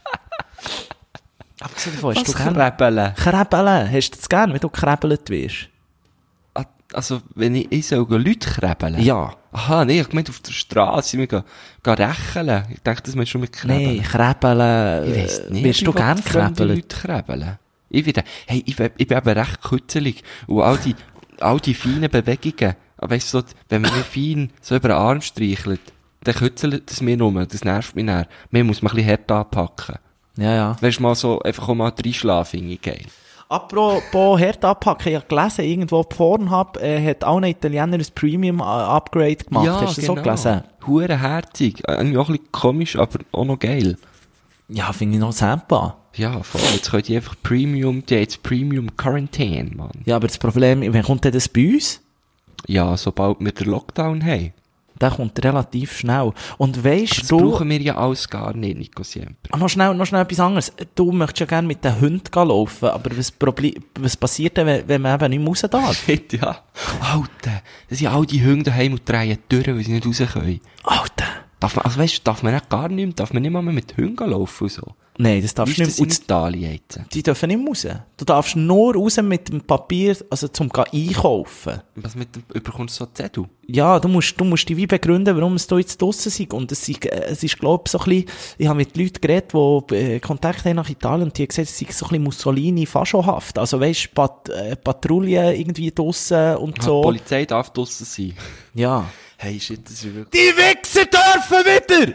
Abgesehen davon, hast Was du gern Krebeln? Krebeln? Hast du das gern, wenn du gekrebelt wirst? Ah, Also, wenn ich, ich soll gehen Leute krebeln? Ja. Aha, nee, ich hab gemeint auf der Straße, wir gehen, gehen rächeln. Ich dachte, das meinst du schon mit Krebeln. Nein, Krebeln. Ich weiss äh, nicht, Wirst du ob ich gern fremde krebeln? Leute krebeln. Ich wieder, hey, ich, bin- ich bin eben recht kützelig. Und all die, all die feinen Bewegungen, aber weißt du, so, wenn man mir fein so über den Arm streichelt, dann kützelt es mir nur, das nervt mich näher. Mir muss man ein bisschen härter anpacken. Ja, ja. Weißt du, mal so, einfach auch mal reinschlafen, finde ich geil. Apropos hart abpacken, ich habe gelesen, irgendwo Pornhub äh, hat auch ein Italiener ein Premium-Upgrade gemacht. Hast du das so gelesen? Hurenherzig. Irgendwie auch ein bisschen komisch, aber auch noch geil. Ja, finde ich noch sampa. Ja, voll. Jetzt könnt ihr einfach Premium, die haben jetzt Premium Quarantäne, Mann. Ja, aber das Problem, wann kommt denn das bei uns? Ja, sobald wir den Lockdown haben. Der kommt relativ schnell. Und weisst Das du, brauchen wir ja alles gar nicht, Nico Siempre. ah, noch schnell, noch schnell etwas anderes. Du möchtest ja gerne mit den Hunden gehen laufen, aber was, Proble- was passiert denn, wenn, wenn man eben nicht raus darf? Shit, ja. Alter, das sind all die Hunde daheim und drehen durch, weil sie nicht raus können. Alter. Darf man, also weißt du, darf man auch gar nicht mehr, darf man nicht mal mehr mit Hunden laufen und so. Nein, das Wie darfst ist du das nicht. in Italien jetzt? Die dürfen nicht raus. Du darfst nur raus mit dem Papier, also zum gehen einkaufen. Was mit dem, überkommst du so Zettel? Ja, du musst, du musst dich wie begründen, warum es da jetzt draussen ist. Und es ist, äh, es ist, glaub ich, so ein bisschen, ich habe mit Leuten geredet, die äh, Kontakt haben nach Italien, und die haben gesagt, es ist so ein bisschen Mussolini-Faschohaft. Also weisst, Pat äh, Patrouille irgendwie draussen und Ah, so. die Polizei darf draussen sein. Ja. Hey, shit, das ist wirklich, Die Wichser dürfen wieder!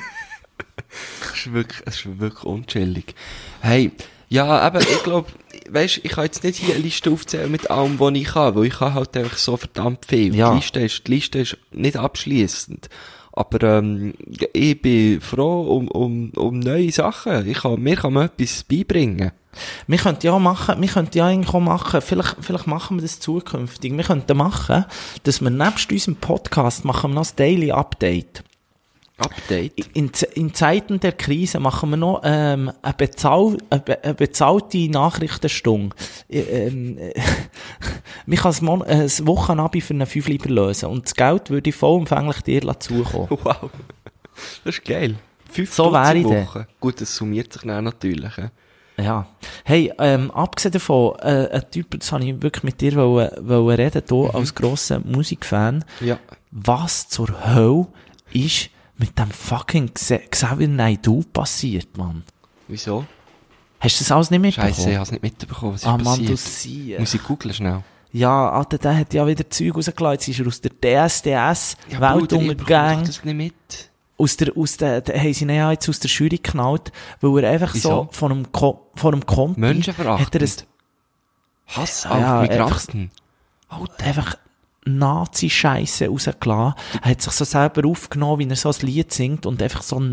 das ist wirklich, das ist wirklich unchillig. Hey, ja, aber ich glaube, weisst, ich kann jetzt nicht hier eine Liste aufzählen mit allem, was ich kann, weil ich kann halt einfach so verdammt viel. Ja. Die Liste ist, die Liste ist nicht abschliessend. Aber, ähm, ich bin froh um, um, um neue Sachen. Ich kann, mir kann man etwas beibringen. Wir könnten ja auch machen, wir könnten ja eigentlich auch machen, vielleicht, vielleicht machen wir das zukünftig. Wir könnten machen, dass wir nebst unserem Podcast machen wir noch das Daily Update. Update. In, Z- in Zeiten der Krise machen wir noch ähm, eine, bezahl, eine, be- eine bezahlte Nachrichtenstunde. Äh, Ähm, äh, man kann das Mon- äh, das Wochenabend für einen Fünfliber lösen und das Geld würde ich vollumfänglich dir zukommen. Wow. Das ist geil. Fünf So wäre ich Woche. Dann. Gut, das summiert sich dann natürlich. He? Ja. Hey, ähm, abgesehen davon, äh, ein Typ, das habe ich wirklich mit dir wollen, wollen reden, hier, mhm. als grosser Musikfan. Ja. Was zur Hölle ist mit dem fucking Xe- Xavier Naidoo passiert, Mann? Wieso? Hast du das alles nicht mitbekommen? Scheiße, ich hab's nicht mitbekommen. Was ist Ah, Mann, passiert? du siehst. Muss ich googeln schnell? Ja, Alter, der hat ja wieder Zeug rausgelassen. Jetzt ist er aus der D S D S, Ja, Bruder, ich bekomme Weltuntergang. das nicht mit. Aus der, aus der, der haben sie ihn ja jetzt aus der Jury geknallt, weil er einfach Wieso? so von einem, Ko von einem Kompi... Menschenverachtend. Hat er ein, Hass Ja, auf ja, Migranten. Alter, einfach Nazi-Scheisse rausgelassen. Er hat sich so selber aufgenommen, wie er so ein Lied singt und einfach so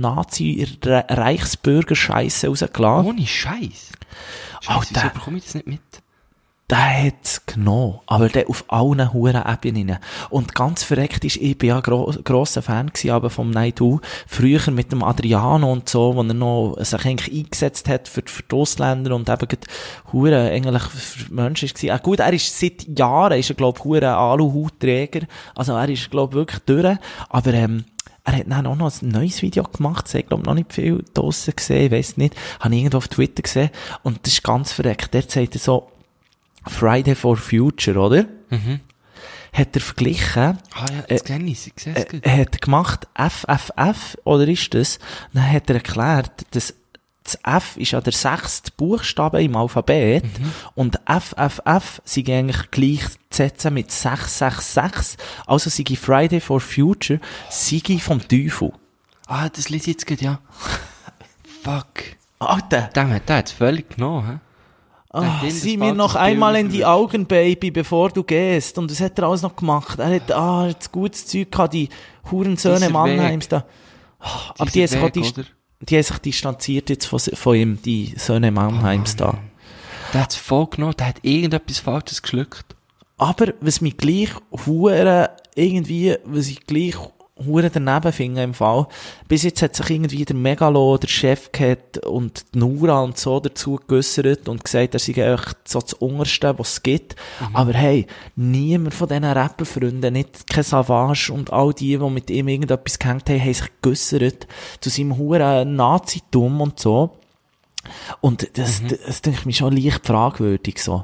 Nazi-Reichsbürger-Scheisse rausgelassen. Ohne Scheiß. Scheiße, Alter. wieso bekomme ich das nicht mit? Der hat's genommen. Aber der auf allen huren Ebenen. Und ganz verreckt ist, ich bin ja gro grosser Fan gewesen, aber vom Naidu. Früher mit dem Adriano und so, wo er noch sich eigentlich eingesetzt hat für, für die Ausländer und eben gerade hure eigentlich für Menschen ist gewesen. Ah, gut, er ist seit Jahren, ist er, glaub, hure Aluhutträger. Also er ist, glaub, wirklich durch. Aber, ähm, er hat dann auch noch ein neues Video gemacht, das hat, glaub, noch nicht viel draussen gesehen, ich weiss nicht. Habe ich irgendwo auf Twitter gesehen. Und das ist ganz verreckt. Der sagt er so, Friday for Future, oder? Mhm. Hat er verglichen, Ah ja, jetzt kenne ich es, ich sehe es äh, gut. er hat gemacht F F F, oder ist das? Dann hat er erklärt, dass das F ist ja der sechste Buchstabe im Alphabet Mhm. und F F F sei eigentlich gleichzusetzen mit sechs sechs sechs, also sei Friday for Future, sei vom Teufel. Ah, das liest jetzt gut, ja. Fuck. Alter! Der hat der hat's völlig genommen, hä? Ah, hat ihn das sieh mir noch falsche einmal Bild in die verwünscht. Augen, Baby, bevor du gehst. Und das hat er alles noch gemacht. Er hat, ah, er hat das gutes Zeug gehabt, die Hurensöhne Dieser Mannheims da. Ah, aber die haben, sich auch Weg, dis- oder? die haben sich distanziert jetzt von, von ihm, die Söhne Mannheims da. Der hat's voll genommen, der hat irgendetwas Falsches geschluckt. Aber was mich gleich hure irgendwie, was ich gleich hure daneben finde im Fall, bis jetzt hat sich irgendwie der Megalo, der Chefcat und die Nura und so dazu geäussert und gesagt, er sei echt so das Unterste, was es gibt. Mhm. Aber hey, niemand von diesen Rapper-Freunden, nicht kein Savage und all die, die mit ihm irgendetwas gehängt haben, haben sich geäussert zu seinem huren Nazitum und so. Und das, Mhm. das, das denke ich mir schon leicht fragwürdig so.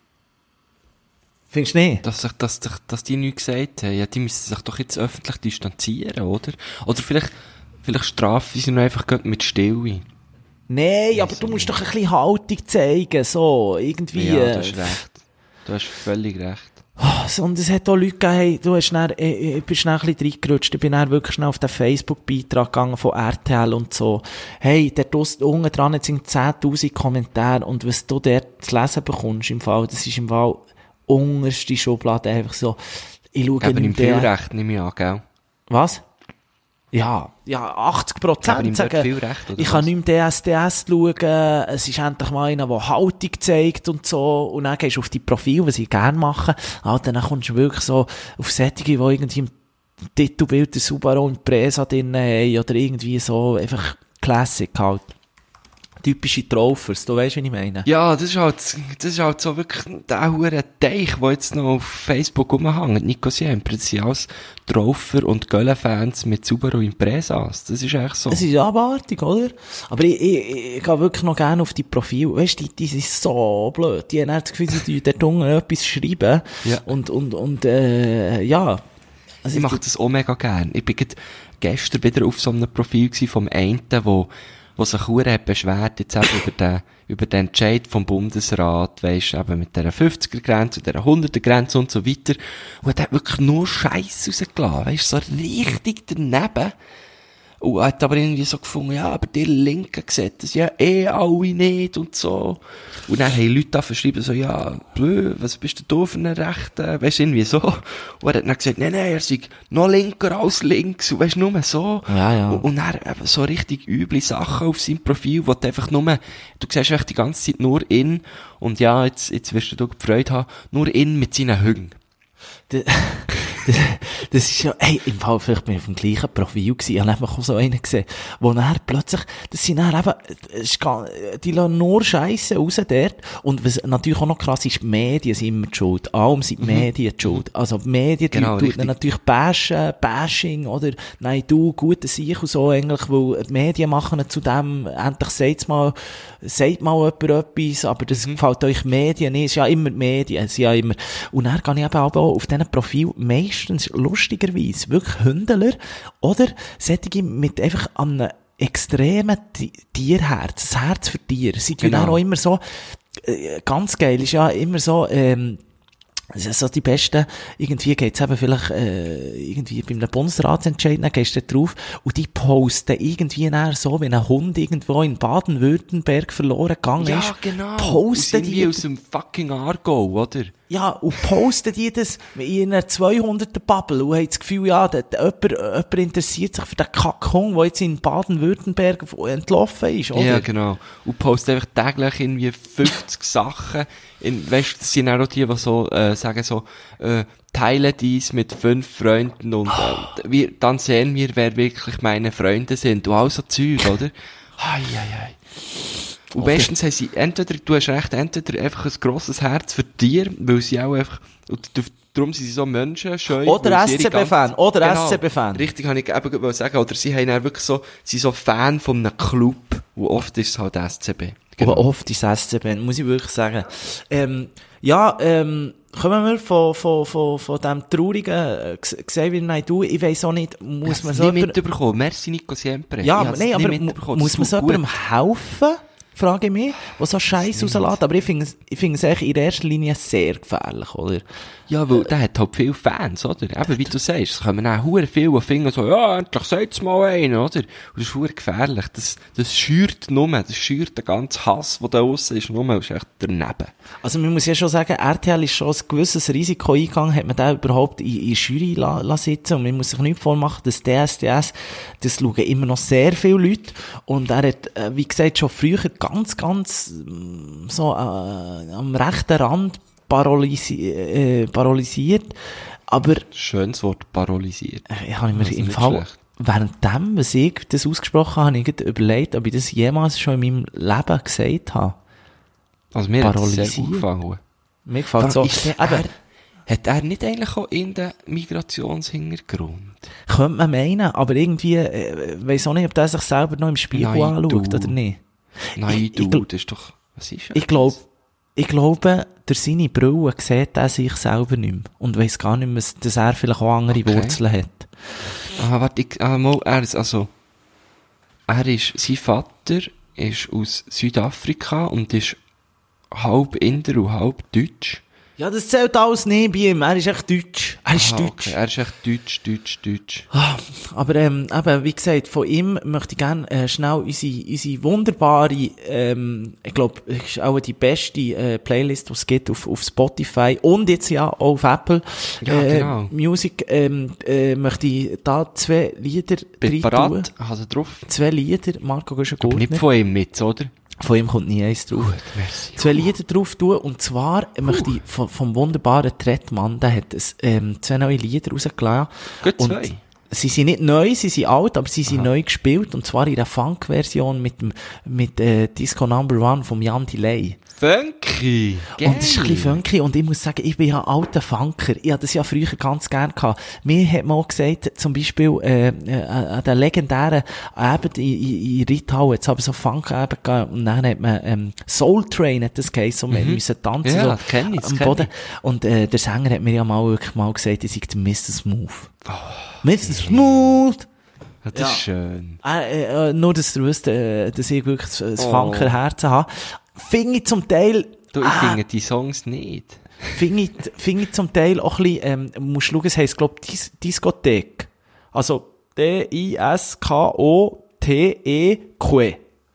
Findest du nicht? Dass, sich, dass, sich, dass die nichts gesagt haben. Ja, die müssen sich doch jetzt öffentlich distanzieren, oder? Oder vielleicht, vielleicht strafen sie noch einfach gerade mit Stille. Nein, aber du musst doch ein bisschen Haltung zeigen, so, irgendwie. Ja, du äh, hast recht. Du hast völlig recht. so, Und es hat auch Leute gegeben, hey, du hast schnell, ich, ich bin schnell ein bisschen reingerutscht, ich bin dann wirklich schnell auf den Facebook-Beitrag gegangen von R T L und so. Hey, dort draussen- unten dran jetzt sind zehntausend Kommentare und was du dort zu lesen bekommst im Fall, das ist im Fall unterste Schublade, einfach so, ich schaue Geben ihm nicht viel mehr. Recht, nehme ich an, gell? Was? Ja, ja, achtzig Geben ihm Prozent dort sagen, viel Recht, oder ich kann was? nicht mehr D S D S schauen, es ist endlich mal einer, der Haltung zeigt und so, und dann gehst du auf die Profile, was ich gerne mache, Alter, dann kommst du wirklich so auf Sättige, die irgendwie im Titelbild der Subaru und Presa drin haben, oder irgendwie so, einfach Classic halt. Typische Trophers, du weißt, wie ich meine? Ja, das ist halt, das ist halt so wirklich der hure Teich, der jetzt noch auf Facebook rumhängt. Nico Siempre, das sind alles Trofer und Gölle-Fans mit Subaru Impresas. Das ist echt so. Es ist abartig, oder? Aber ich, ich, ich, ich gehe wirklich noch gerne auf die Profile. Weißt du, die, die sind so blöd. Die haben dann das Gefühl, sie tun dort unten etwas schreiben. Ja. Und, und, und, äh, ja. Also Ich mache das auch mega gern. Ich bin grad gestern wieder auf so einem Profil gsi vom einen, wo, wo sich hure hat beschwert, jetzt eben über den, über den Entscheid vom Bundesrat, weisst, eben mit dieser fünfziger-Grenze, dieser hunderter-Grenze und so weiter. Und er hat wirklich nur Scheiß rausgelassen, weisst, so richtig daneben. Und er hat aber irgendwie so gefunden, ja, aber die Linken sehen das ja eh alle nicht und so. Und dann haben Leute da verschrieben, so, ja, blöd, was bist du für einen Rechten? Weisst, irgendwie so. Und er hat dann gesagt, nein, nein, er sei noch linker als links. Und weisst, nur so. Ja, ja. Und, und dann eben so richtig üble Sachen auf seinem Profil, wo du einfach nur, du siehst echt die ganze Zeit nur ihn. Und ja, jetzt, jetzt wirst du da Freude haben, nur ihn mit seinen Hüngen. Das, das, das ist ja, hey, im Fall, vielleicht bin ich auf dem gleichen Profil gewesen, ich habe einfach auch so einen gesehen, wo dann plötzlich, das sind dann eben, es ist gar, die lassen nur Scheisse raus dort, und was natürlich auch noch krass ist, die Medien sind immer die Schuld, allem sind die Medien die Schuld, also die Medien, die Genau, tun richtig. dann natürlich bashen, Bashing, oder, nein, du, gute Sicht und so, eigentlich, weil die Medien machen zu dem, endlich sagt's mal, sagt mal jemand etwas, aber das gefällt euch Medien nicht, es ist ja immer die Medien, es ist ja immer, und dann gehe ich eben aber auch auf diesen Profil meistens lustigerweise wirklich Hündler oder solche mit einfach einem extremen Ti- Tierherz, das Herz für Tiere. Sie tun Genau. dann auch immer so, äh, ganz geil ist ja immer so, ähm, Also so die besten, irgendwie geht's eben vielleicht, äh, irgendwie bei einem Bundesratsentscheid, dann gehst du da drauf und die posten irgendwie nachher so, wenn ein Hund irgendwo in Baden-Württemberg verloren gegangen Ja, ist. genau. Posten die die, aus dem fucking Aargau, oder? ja, und posten die das in einer zweihunderter Bubble und haben das Gefühl, ja, da, da, jemand, jemand interessiert sich für den Kackhund, der jetzt in Baden-Württemberg entlaufen ist, oder? Ja, genau. Und posten einfach täglich irgendwie fünfzig Sachen. In, weißt du, das sind auch die, die so, äh, sagen so, äh, teile dies mit fünf Freunden und, äh, wir, dann sehen wir, wer wirklich meine Freunde sind. Und all so Zeug, oder? Ei, ei, ei. Und Okay. meistens haben sie entweder, du hast recht, entweder einfach ein grosses Herz für Tiere, weil sie auch einfach, und du- darum sind sie so Menschen scheu. Oder weil sie ihre S C B-Fan, ganze- oder Genau. S C B-Fan. Richtig, habe ich eben gerade sagen, oder sie haben dann wirklich so, sie sind so Fan von einem Club, und oft ist es halt S C B. Aber oft ist S C B, muss ich wirklich sagen. Ähm, ja, ähm, kommen wir von, von, von, von dem traurigen äh, Xavier Naidoo, ich weiss auch nicht, muss man so nicht jemand- mitbekommen. Merci, Nico Siempre. ja, Ich hab's nein, nicht aber mitbekommen. mu- Das muss man tut so gut. jemandem helfen? Frage ich mich, der so Scheiß rauslässt. Aber ich finde es, ich finde es eigentlich in erster Linie sehr gefährlich, oder? Ja, weil der hat halt viele Fans, oder? Eben, wie du sagst, es kommen auch hure viele, die finden so, ja, endlich sagt's mal einen, oder? Und das ist hure gefährlich. Das, das schürt nur, das schürt den ganzen Hass, der da aussen ist, nur, das ist echt daneben. Also man muss ja schon sagen, R T L ist schon ein gewisses Risiko eingegangen, hat man da überhaupt in, in Jury la, la sitzen und man muss sich nicht vormachen, dass D S D S, das schauen immer noch sehr viele Leute und er hat, äh, wie gesagt, schon früher ganz, ganz mm, so äh, am rechten Rand paralysi äh, paralysiert, aber Schönes Wort, paralysiert. äh, habe ich mir Also im nicht Fall, schlecht. währenddem, was ich das ausgesprochen habe, habe ich gerade überlegt, ob ich das jemals schon in meinem Leben gesagt habe. Also mir hat es sehr Paralysiert. gut gefallen. Mir gefällt so. Ist der, Eben, er, hat er nicht eigentlich auch in den Migrationshintergrund? könnte man meinen, aber irgendwie, äh, weiss auch nicht, ob der sich selber noch im Spiegel Nein, anschaut du. oder nicht. Nein, Ich- du, ich glaub- das ist doch, was ist Ich glaube, ich glaube, durch seine Brille sieht er sich selber nicht mehr. Und weiss gar nicht mehr, dass er vielleicht auch andere Okay. Wurzeln hat. Ah, warte, ich, ah, mal, er ist, also, er ist, sein Vater ist aus Südafrika und ist halb Inder und halb Deutsch. Ja, das zählt alles nicht bei ihm. Er ist echt Deutsch. Er ist Ah, Deutsch. okay. Er ist echt Deutsch, Deutsch, Deutsch. Ah, aber ähm, eben, wie gesagt, von ihm möchte ich gerne äh, schnell unsere, unsere wunderbare, ähm, ich glaube, ist auch die beste äh, Playlist, die es gibt auf, auf Spotify und jetzt ja auch auf Apple Ja, äh, genau. Music, ähm, äh, möchte ich da zwei Lieder Bin rein parat, tun. also drauf. Zwei Lieder, Marco Aber nicht Göschen-Gurtner. von ihm mit, oder? Von ihm kommt nie eins drauf. merci. Zwei Lieder drauf tun, und zwar möchte ich vom, vom wunderbaren Trettmann, der hat es, ähm, zwei neue Lieder rausgelassen. Gut, Und zwei. sie sind nicht neu, sie sind alt, aber sie sind neu gespielt, und zwar in der Funk-Version mit dem, mit, äh, Disco Number One vom Jan Delay. Funky! Und das ist ein bisschen funky, und ich muss sagen, ich bin ja alter Funker. Ich hatte das ja früher ganz gern gehabt. Mir hat man auch gesagt, zum Beispiel, äh, äh, an den legendären Abend in, in, in Rittau, jetzt haben so Funk-Abend gegeben, und dann hat man, ähm, Soul Train hat das geheißen, und wir müssen tanzen, Ja, so, das kenn ich, das am kenn Boden. Und, äh, der Sänger hat mir ja mal wirklich mal gesagt, ich sei der Mister Smooth. Oh. Mister Smooth! Das Ja. ist schön. Äh, äh, nur, dass du wüsst, äh, dass ich wirklich ein Oh. Funker-Herz habe. Finde ich zum Teil, Du, ich ah, finde die Songs nicht. finde ich, finde ich zum Teil auch ein bisschen, ähm, musst schauen, es heisst, glaub, Dis Diskothek. Also, D I S K O T E Q.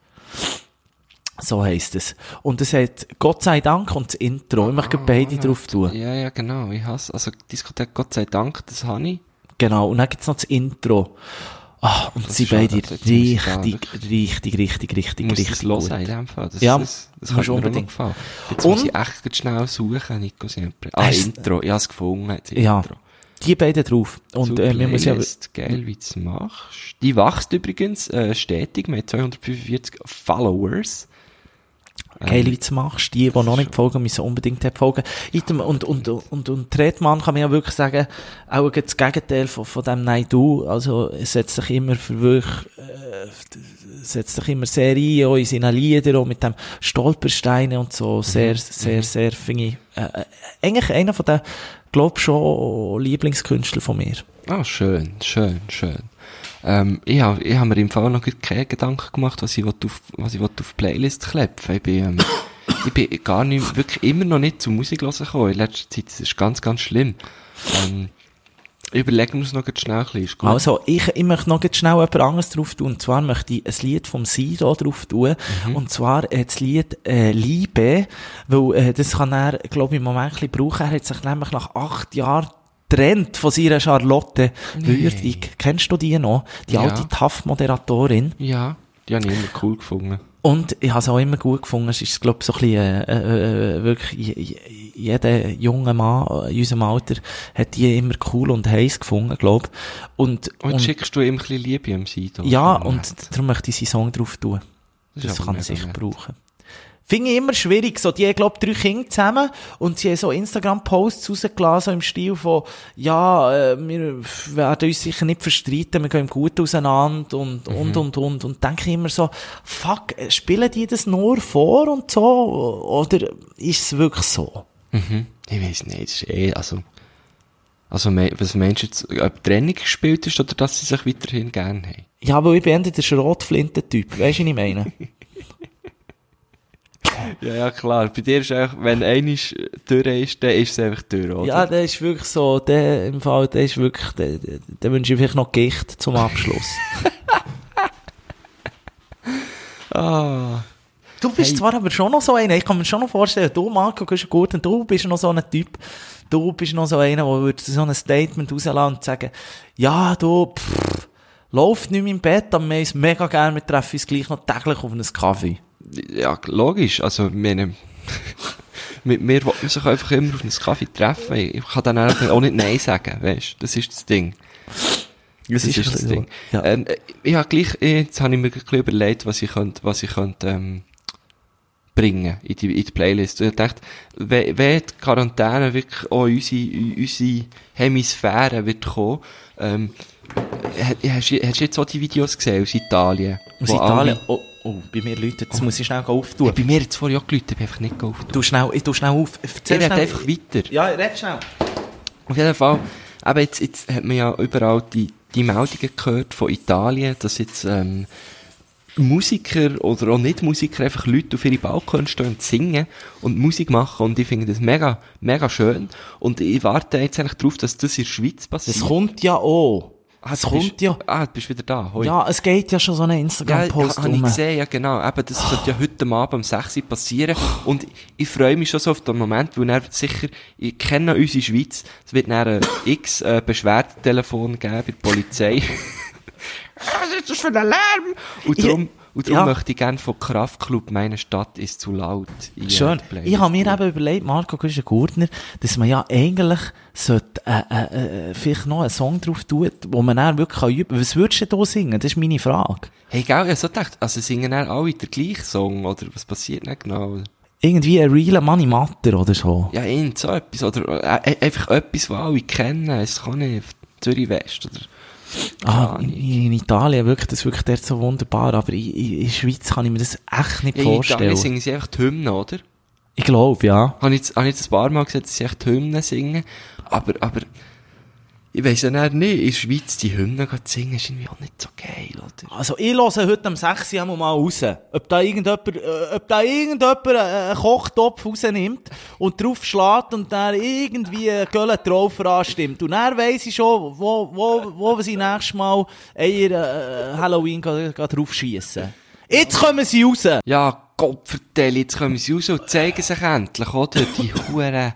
So heisst es. Und es hat Gott sei Dank und das Intro. Ich möchte beide drauf tun. Ja, ja, genau. Ich hasse, also Diskothek, Gott sei Dank, das habe ich. Genau. Und dann gibt's noch das Intro. Ah, und Das sie ist schade, beide jetzt muss ich da richtig, richtig, richtig, richtig, Ich muss richtig das hören gut. in dem Fall. Das, Ja, das, das musst kann mir auch noch unbedingt. gefallen. Jetzt Und- muss ich echt grad schnell suchen, Nico Siempre. Ah, Hast- Intro. Ich habe es gefunden. Das Ja. Intro. Die beiden drauf. Und, Zu äh, wir müssen ja, Playlist. Geil, wie du es machst. Die wächst übrigens, äh, stetig. Wir haben zweihundertfünfundvierzig Followers. geil, wie du es machst. Die, die noch nicht folgen, müssen unbedingt dort folgen. Item- Und, und, und, und, und Tretmann kann man ja wirklich sagen, auch das Gegenteil von, von dem Naidoo. Also, es setzt sich immer für wirklich, äh, setzt sich immer sehr ein, auch in seinen Liedern, auch mit dem Stolpersteine und so. Sehr, sehr, sehr, finde ich, äh, äh, eigentlich einer von den, glaub schon, Lieblingskünstler von mir. Ah, schön, schön, schön. Ähm, ich habe ich hab mir im Fall noch keine Gedanken gemacht, was ich will auf, was ich will auf die Playlist klepfen. Ich bin, ähm, ich bin gar nicht, wirklich immer noch nicht zur Musik hören gekommen in letzter Zeit. Das ist ganz, ganz schlimm. Ähm, überlegen wir uns noch schnell ein bisschen. Ist gut. Also, ich, ich möchte noch schnell jemand anderes drauf tun. Und zwar möchte ich ein Lied vom Sido drauf tun. Mhm. Und zwar äh, das Lied äh, Liebe. Weil äh, das kann er, glaube ich, im Moment ein bisschen brauchen. Er hat sich nämlich nach acht Jahren getrennt von seiner Charlotte Würdig. Nee. Kennst du die noch? Die ja. alte T A F-Moderatorin. Ja, die habe ich immer cool gefunden. Und ich habe es auch immer gut gefunden. Es ist, glaube ich, so ein bisschen, äh, äh, wirklich, jeder junge Mann in unserem Alter hat die immer cool und heiß gefunden, glaube ich. Und, und, und schickst du ihm ein bisschen Liebe am Sido? Ja, und darum möchte ich seinen Song drauf tun. Das, das kann er sicher brauchen. Finde ich immer schwierig, so, die haben, glaub, drei Kinder zusammen, und sie haben so Instagram-Posts rausgelassen, so im Stil von, ja, äh, wir werden uns sicher nicht verstreiten, wir gehen gut auseinander, und, mhm. und, und, und, und denke ich immer so, fuck, spielen die das nur vor und so, oder ist es wirklich so? Mhm. Ich weiss nicht, das ist eh, also, also, was meinst du jetzt, ob Trennung gespielt ist, oder dass sie sich weiterhin gerne haben? Ja, aber ich bin eher der Schrotflinten-Typ, weisst du, was ich meine? Ja, ja, klar. Bei dir ist einfach, wenn einer durch ist, dann ist es einfach durch, oder? Ja, der ist wirklich so, der, im Fall, der ist wirklich, der, der, der wünsche ich vielleicht noch Gicht zum Abschluss. Ah. Du bist Hey. zwar aber schon noch so einer, ich kann mir schon noch vorstellen, du, Marco, bist gut, und du bist noch so ein Typ, du bist noch so einer, der so ein Statement rauslassen und sagen, ja, du, pff, läuft nicht mehr im Bett, aber wir haben es mega gerne, wir treffen uns gleich noch täglich auf einen Kaffee. Ja, logisch. Also, meine, mit mir will man sich einfach immer auf einen Kaffee treffen. Ich kann dann auch nicht Nein sagen, weißt du? Das ist das Ding. Das, das ist, ist das so. Ding. Ja. Ähm, ich habe gleich, jetzt habe ich mir gleich überlegt, was ich könnte, was ich könnte, ähm, bringen in die, in die Playlist. Und ich dachte, wenn, wenn die Quarantäne wirklich auch in unsere, unsere Hemisphäre wird kommen, ähm, hast du jetzt auch die Videos gesehen aus Italien? Aus Italien? Oh, oh, bei mir läutet, jetzt oh. muss ich schnell auftun. Ja, bei mir jetzt vorher auch geläutet, ich bin einfach nicht auftun. Du schnell, ich tu schnell auf. Ich red einfach weiter. Ja, red schnell. Auf jeden Fall, aber jetzt, jetzt hat man ja überall die, die Meldungen gehört von Italien, dass jetzt, ähm, Musiker oder auch Nicht-Musiker einfach Leute auf ihre Balkone stehen und singen und Musik machen, und ich finde das mega, mega schön, und ich warte jetzt eigentlich darauf, dass das in der Schweiz passiert. Das kommt ja auch. Ah, es kommt bist, ja. Ah, du bist wieder da. Hoi. Ja, es geht ja schon so eine Instagram-Post ja, habe ich gesehen, ja genau. Eben, das sollte ja heute Abend um sechs Uhr passieren. Und ich freue mich schon so auf den Moment, weil er sicher, ich kenne unsere Schweiz, es wird dann ein x äh, Beschwerdetelefon geben bei der Polizei. Was ist das für ein Lärm? Und darum, und darum ja. möchte ich gerne von Kraftklub «Meine Stadt ist zu laut». Schön. Ich habe mir eben überlegt, Marco Güschen-Gurtner, dass man ja eigentlich sollte, äh, äh, äh, vielleicht noch einen Song drauf tun, wo man dann wirklich üben kann. Was würdest du da singen? Das ist meine Frage. Hey, gell, ich habe so gedacht, also singen dann alle den gleichen Song, oder was passiert nicht genau? Irgendwie ein realer Money Matter oder so. Ja, irgend so etwas, oder äh, einfach etwas, was alle kennen, es kann nicht, Zürich West, oder... Ah, in, in Italien wirklich, das ist wirklich dort so wunderbar, aber in, in, in der Schweiz kann ich mir das echt nicht ja, vorstellen. In Italien singen sie einfach die Hymnen, oder? Ich glaube, ja. Habe ich jetzt, habe ich jetzt ein paar Mal gesagt, dass sie echt die Hymnen singen, aber, aber, ich weiss ja nicht, in der Schweiz die Hymnen zu singen, ist irgendwie auch nicht so geil, oder? Also, ich höre heute am sechs Uhr mal raus. Ob da irgendjemand, äh, ob da irgendjemand einen Kochtopf rausnimmt und drauf schlägt und dann irgendwie einen Göllen drauf anstimmt. Und dann weiss ich schon, wo, wo, wo wir sie nächstes Mal eher, äh, Halloween drauf schiessen. Jetzt kommen sie raus! Ja, Gott vertell, jetzt kommen sie raus und zeigen sich endlich, oder? Die Huren.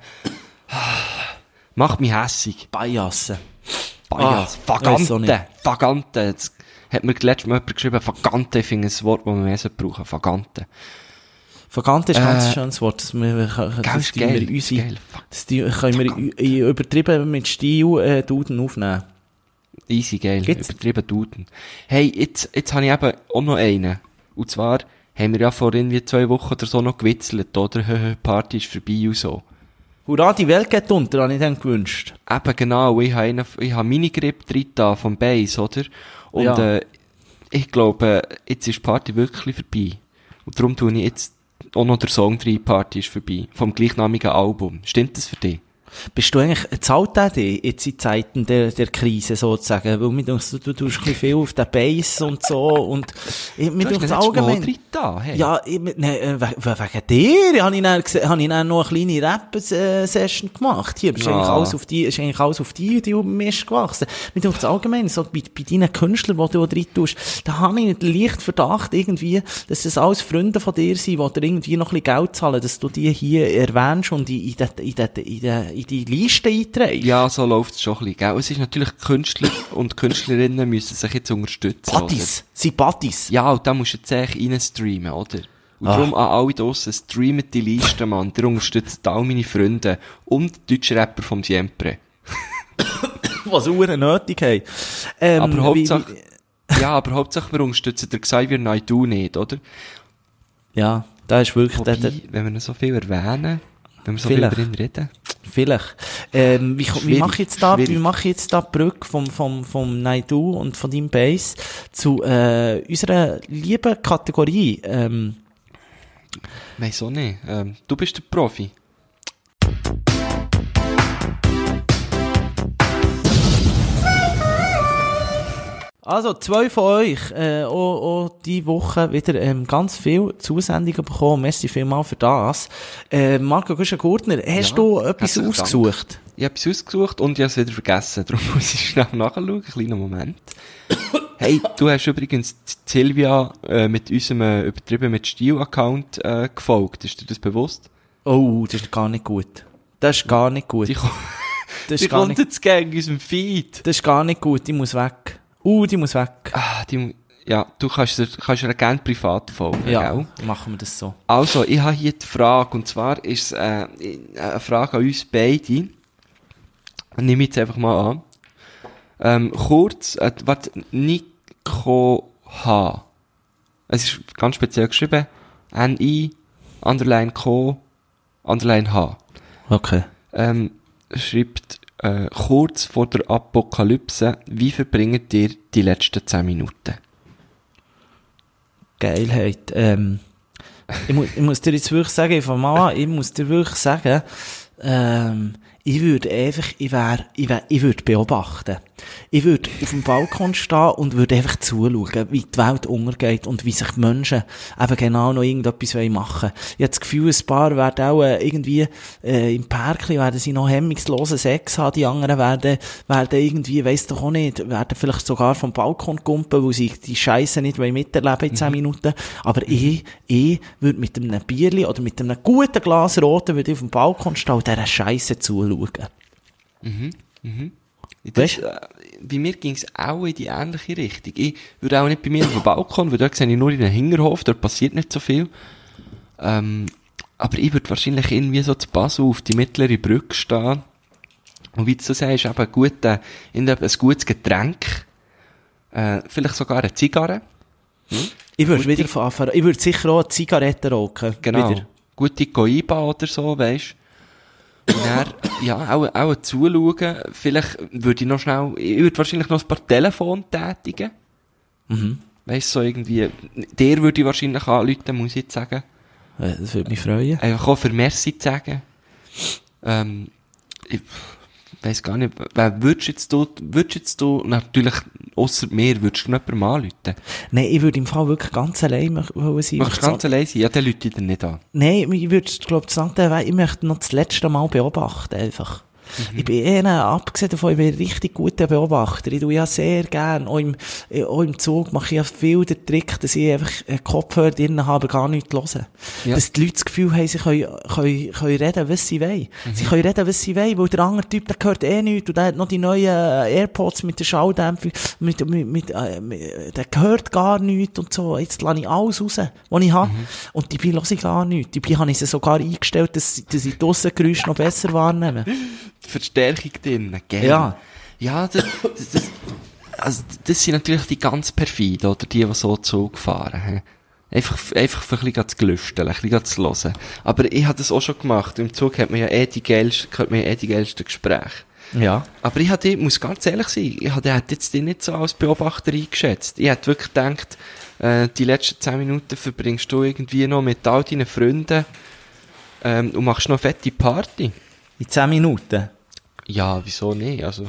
Macht mich hässig. Biasen. Bias. Ah, Vagante. Vagante. Jetzt hat mir letztes Mal jemand geschrieben, Vagante, ich finde ein Wort, das man mehr brauchen sollte. Vagante. Vagante ist ein ganz äh, schönes Wort. Das, wir, das, das geil, wir unsere, geil. Das die, können wir i, übertrieben mit Stil äh, Duden aufnehmen. Easy, geil. Gibt's? Übertrieben Duden. Hey, jetzt, jetzt habe ich eben auch noch einen. Und zwar haben wir ja vor irgendwie zwei Wochen oder so noch gewitzelt, oder? Party ist vorbei und so. Hurra, die Welt geht unter, habe ich dann gewünscht. Eben, genau. Ich habe, einen, ich habe Minigrip drin da vom Bass, oder? Und, ja. äh, ich glaube, jetzt ist die Party wirklich vorbei. Und darum tue ich jetzt auch noch den Song drin, Party ist vorbei. Vom gleichnamigen Album. Stimmt das für dich? Bist du eigentlich, zahlt der dich jetzt in Zeiten der, der Krise sozusagen? Weil mir denkst, du, du tust ein bisschen viel auf den Bass und so und, ich, mir Du denkst hast allgemein. nicht da, hey. Ja, ich, ne, äh, we- we- wegen dir habe ich dann, gese- habe ich dann noch eine kleine Rap-Session gemacht. Hier, ist Ja. eigentlich alles auf die, ist eigentlich alles auf die, die Mist gewachsen. Mir denkst allgemein, so bei, bei deinen Künstlern, die du drin tust, da habe ich den leichten Verdacht irgendwie, dass das alles Freunde von dir sind, die dir irgendwie noch ein bisschen Geld zahlen, dass du die hier erwähnst und in, in, die, in, die, in, die, in die Liste einträgst. Ja, so läuft es schon ein bisschen, gell? Es ist natürlich, Künstler und Künstlerinnen müssen sich jetzt unterstützen. Buddies, sie Buddies. Oder? Ja, und da musst du jetzt eigentlich reinstreamen, oder? Und Ah. darum an alle draussen, streamt die Liste, Mann. Ihr unterstützt all meine Freunde und die deutschen Rapper vom Siempre. Was Uhren nötig haben. Ähm, Aber wie- Hauptsache, wie- ja, aber Hauptsache wir unterstützen den Xavier Naidoo nicht, oder? ja, da ist wirklich, Wobei, der, der, wenn wir ihn so viel erwähnen, wenn wir so Vielleicht. viel über ihn reden. vielleicht. Ähm, wie, wie Schwierig, mache ich jetzt da, wie schwierig. mache ich jetzt da die Brücke vom, vom, vom Naidu und von deinem Bass zu, äh, unserer lieben Kategorie, ähm, Weiss auch nicht. Ähm, du bist der Profi. Also, zwei von euch, äh, auch, auch die Woche wieder, ähm, ganz viel Zusendungen bekommen. Merci vielmals für das. Äh, Marco Güschen-Gurtner, hast Ja, du etwas herzlichen Dank. ausgesucht? Ich habe etwas ausgesucht und ich habe es wieder vergessen. Darum muss ich schnell nachschauen. Einen kleinen Moment. Hey, du hast übrigens Silvia äh, mit unserem äh, übertrieben mit Stil-Account äh, gefolgt. Ist dir das bewusst? Oh, das ist gar nicht gut. Das ist gar nicht gut. Die, ko- Das die ist gar kommt nicht, jetzt gegen unserem Feed. das ist gar nicht gut. Die muss weg. Uh, die muss weg. Ah, die, ja, du kannst, ihr- kannst ihr gerne privat folgen, Ja, gell? machen wir das so. Also, ich habe hier die Frage, und zwar ist es äh, eine Frage an uns beide. Nehme ich jetzt einfach mal an. Ähm, kurz, äh, warte, Nico H. Es ist ganz speziell geschrieben. N I, Underline Co, Underline H. Okay. Ähm, schreibt, äh, kurz vor der Apokalypse, wie verbringt ihr die letzten zehn Minuten? Geilheit. Ähm, ich, mu ich muss dir jetzt wirklich sagen, ich fange mal an, ich muss dir wirklich sagen, ähm, ich würde einfach, ich wär, ich wär, ich würde beobachten. Ich würde auf dem Balkon stehen und würde einfach zuschauen, wie die Welt untergeht und wie sich die Menschen eben genau noch irgendetwas machen wollen. Ich habe das Gefühl, ein paar werden auch äh, irgendwie äh, im Parkli werden sie noch hemmungslosen Sex haben, die anderen werden, werden irgendwie, weiss doch auch nicht, werden vielleicht sogar vom Balkon kumpen, weil sie die Scheisse nicht miterleben in zehn Minuten. Aber ich, ich würde mit einem Bierli oder mit einem guten Glas Roten würde ich auf dem Balkon stehen und dieser Scheisse zuschauen. Das, äh, bei mir ging es auch in die ähnliche Richtung. Ich würde auch nicht bei mir auf dem Balkon, weil dort sehe ich nur in den Hinterhof, dort passiert nicht so viel. Ähm, aber ich würde wahrscheinlich irgendwie so zu Basel auf die mittlere Brücke stehen. Und wie du so sagst, eben gut, äh, ein gutes Getränk, äh, vielleicht sogar eine Zigarre. Ich würde Gute- wieder von Anfang an- ich würde sicher auch eine Zigarette rauchen. Genau. Wieder. Gute Coiba oder so, weisst. Und dann, ja, auch, auch zuschauen. Vielleicht würde ich noch schnell, ich würde wahrscheinlich noch ein paar Telefone tätigen. Mhm. Weisst, so irgendwie, der würde ich wahrscheinlich anrufen, muss ich jetzt sagen. Äh, Das würde mich freuen. Einfach auch für Merci zu sagen. Ähm, ich weiss gar nicht, wer würdest jetzt du, würdest jetzt du, natürlich, ausser mir, würdest du noch jemanden anrufen? Nein, ich würde im Fall wirklich ganz allein mach- wollen sein. Machst du ganz allein sein? Ja, dann rufe ich dir nicht an. Nein, ich würde, glaube ich, sagen, ich möchte noch das letzte Mal beobachten, einfach. Ich bin eh, ein- abgesehen davon, ich bin ein richtig guter Beobachter. Ich tue ja sehr gern, auch im, äh, auch im Zug mache ich ja viel den Trick, dass ich einfach einen Kopfhörer drin habe, aber gar nichts hören. Ja. Dass die Leute das Gefühl haben, sie können, können, können reden, was sie wollen. Sie können reden, was sie wollen, weil der andere Typ, der hört eh nichts und der hat noch die neuen äh, AirPods mit der Schalldämpfung, mit, mit, mit, äh, mit, der hört gar nichts und so. Jetzt lasse ich alles raus, was ich habe. Und dabei höre ich gar nichts. Dabei habe ich sie sogar eingestellt, dass, dass ich die Aussengeräusche noch besser wahrnehme. Verstärkung drin, gell? Ja. Ja, das, das, das, also, das sind natürlich die ganz perfiden, oder die, die so Zug fahren. He. Einfach, einfach für ein bisschen zu gelüsteln, ein bisschen zu hören. Aber ich habe das auch schon gemacht. Im Zug hat man ja eh die geilsten, hat man ja eh die geilsten Gespräche. Ja. Aber ich hatte, muss ganz ehrlich sein, ich hatte jetzt dich nicht so als Beobachter eingeschätzt. Ich hätte wirklich gedacht, äh, die letzten zehn Minuten verbringst du irgendwie noch mit all deinen Freunden, ähm, und machst noch eine fette Party. In zehn Minuten? Ja, wieso nicht? Also,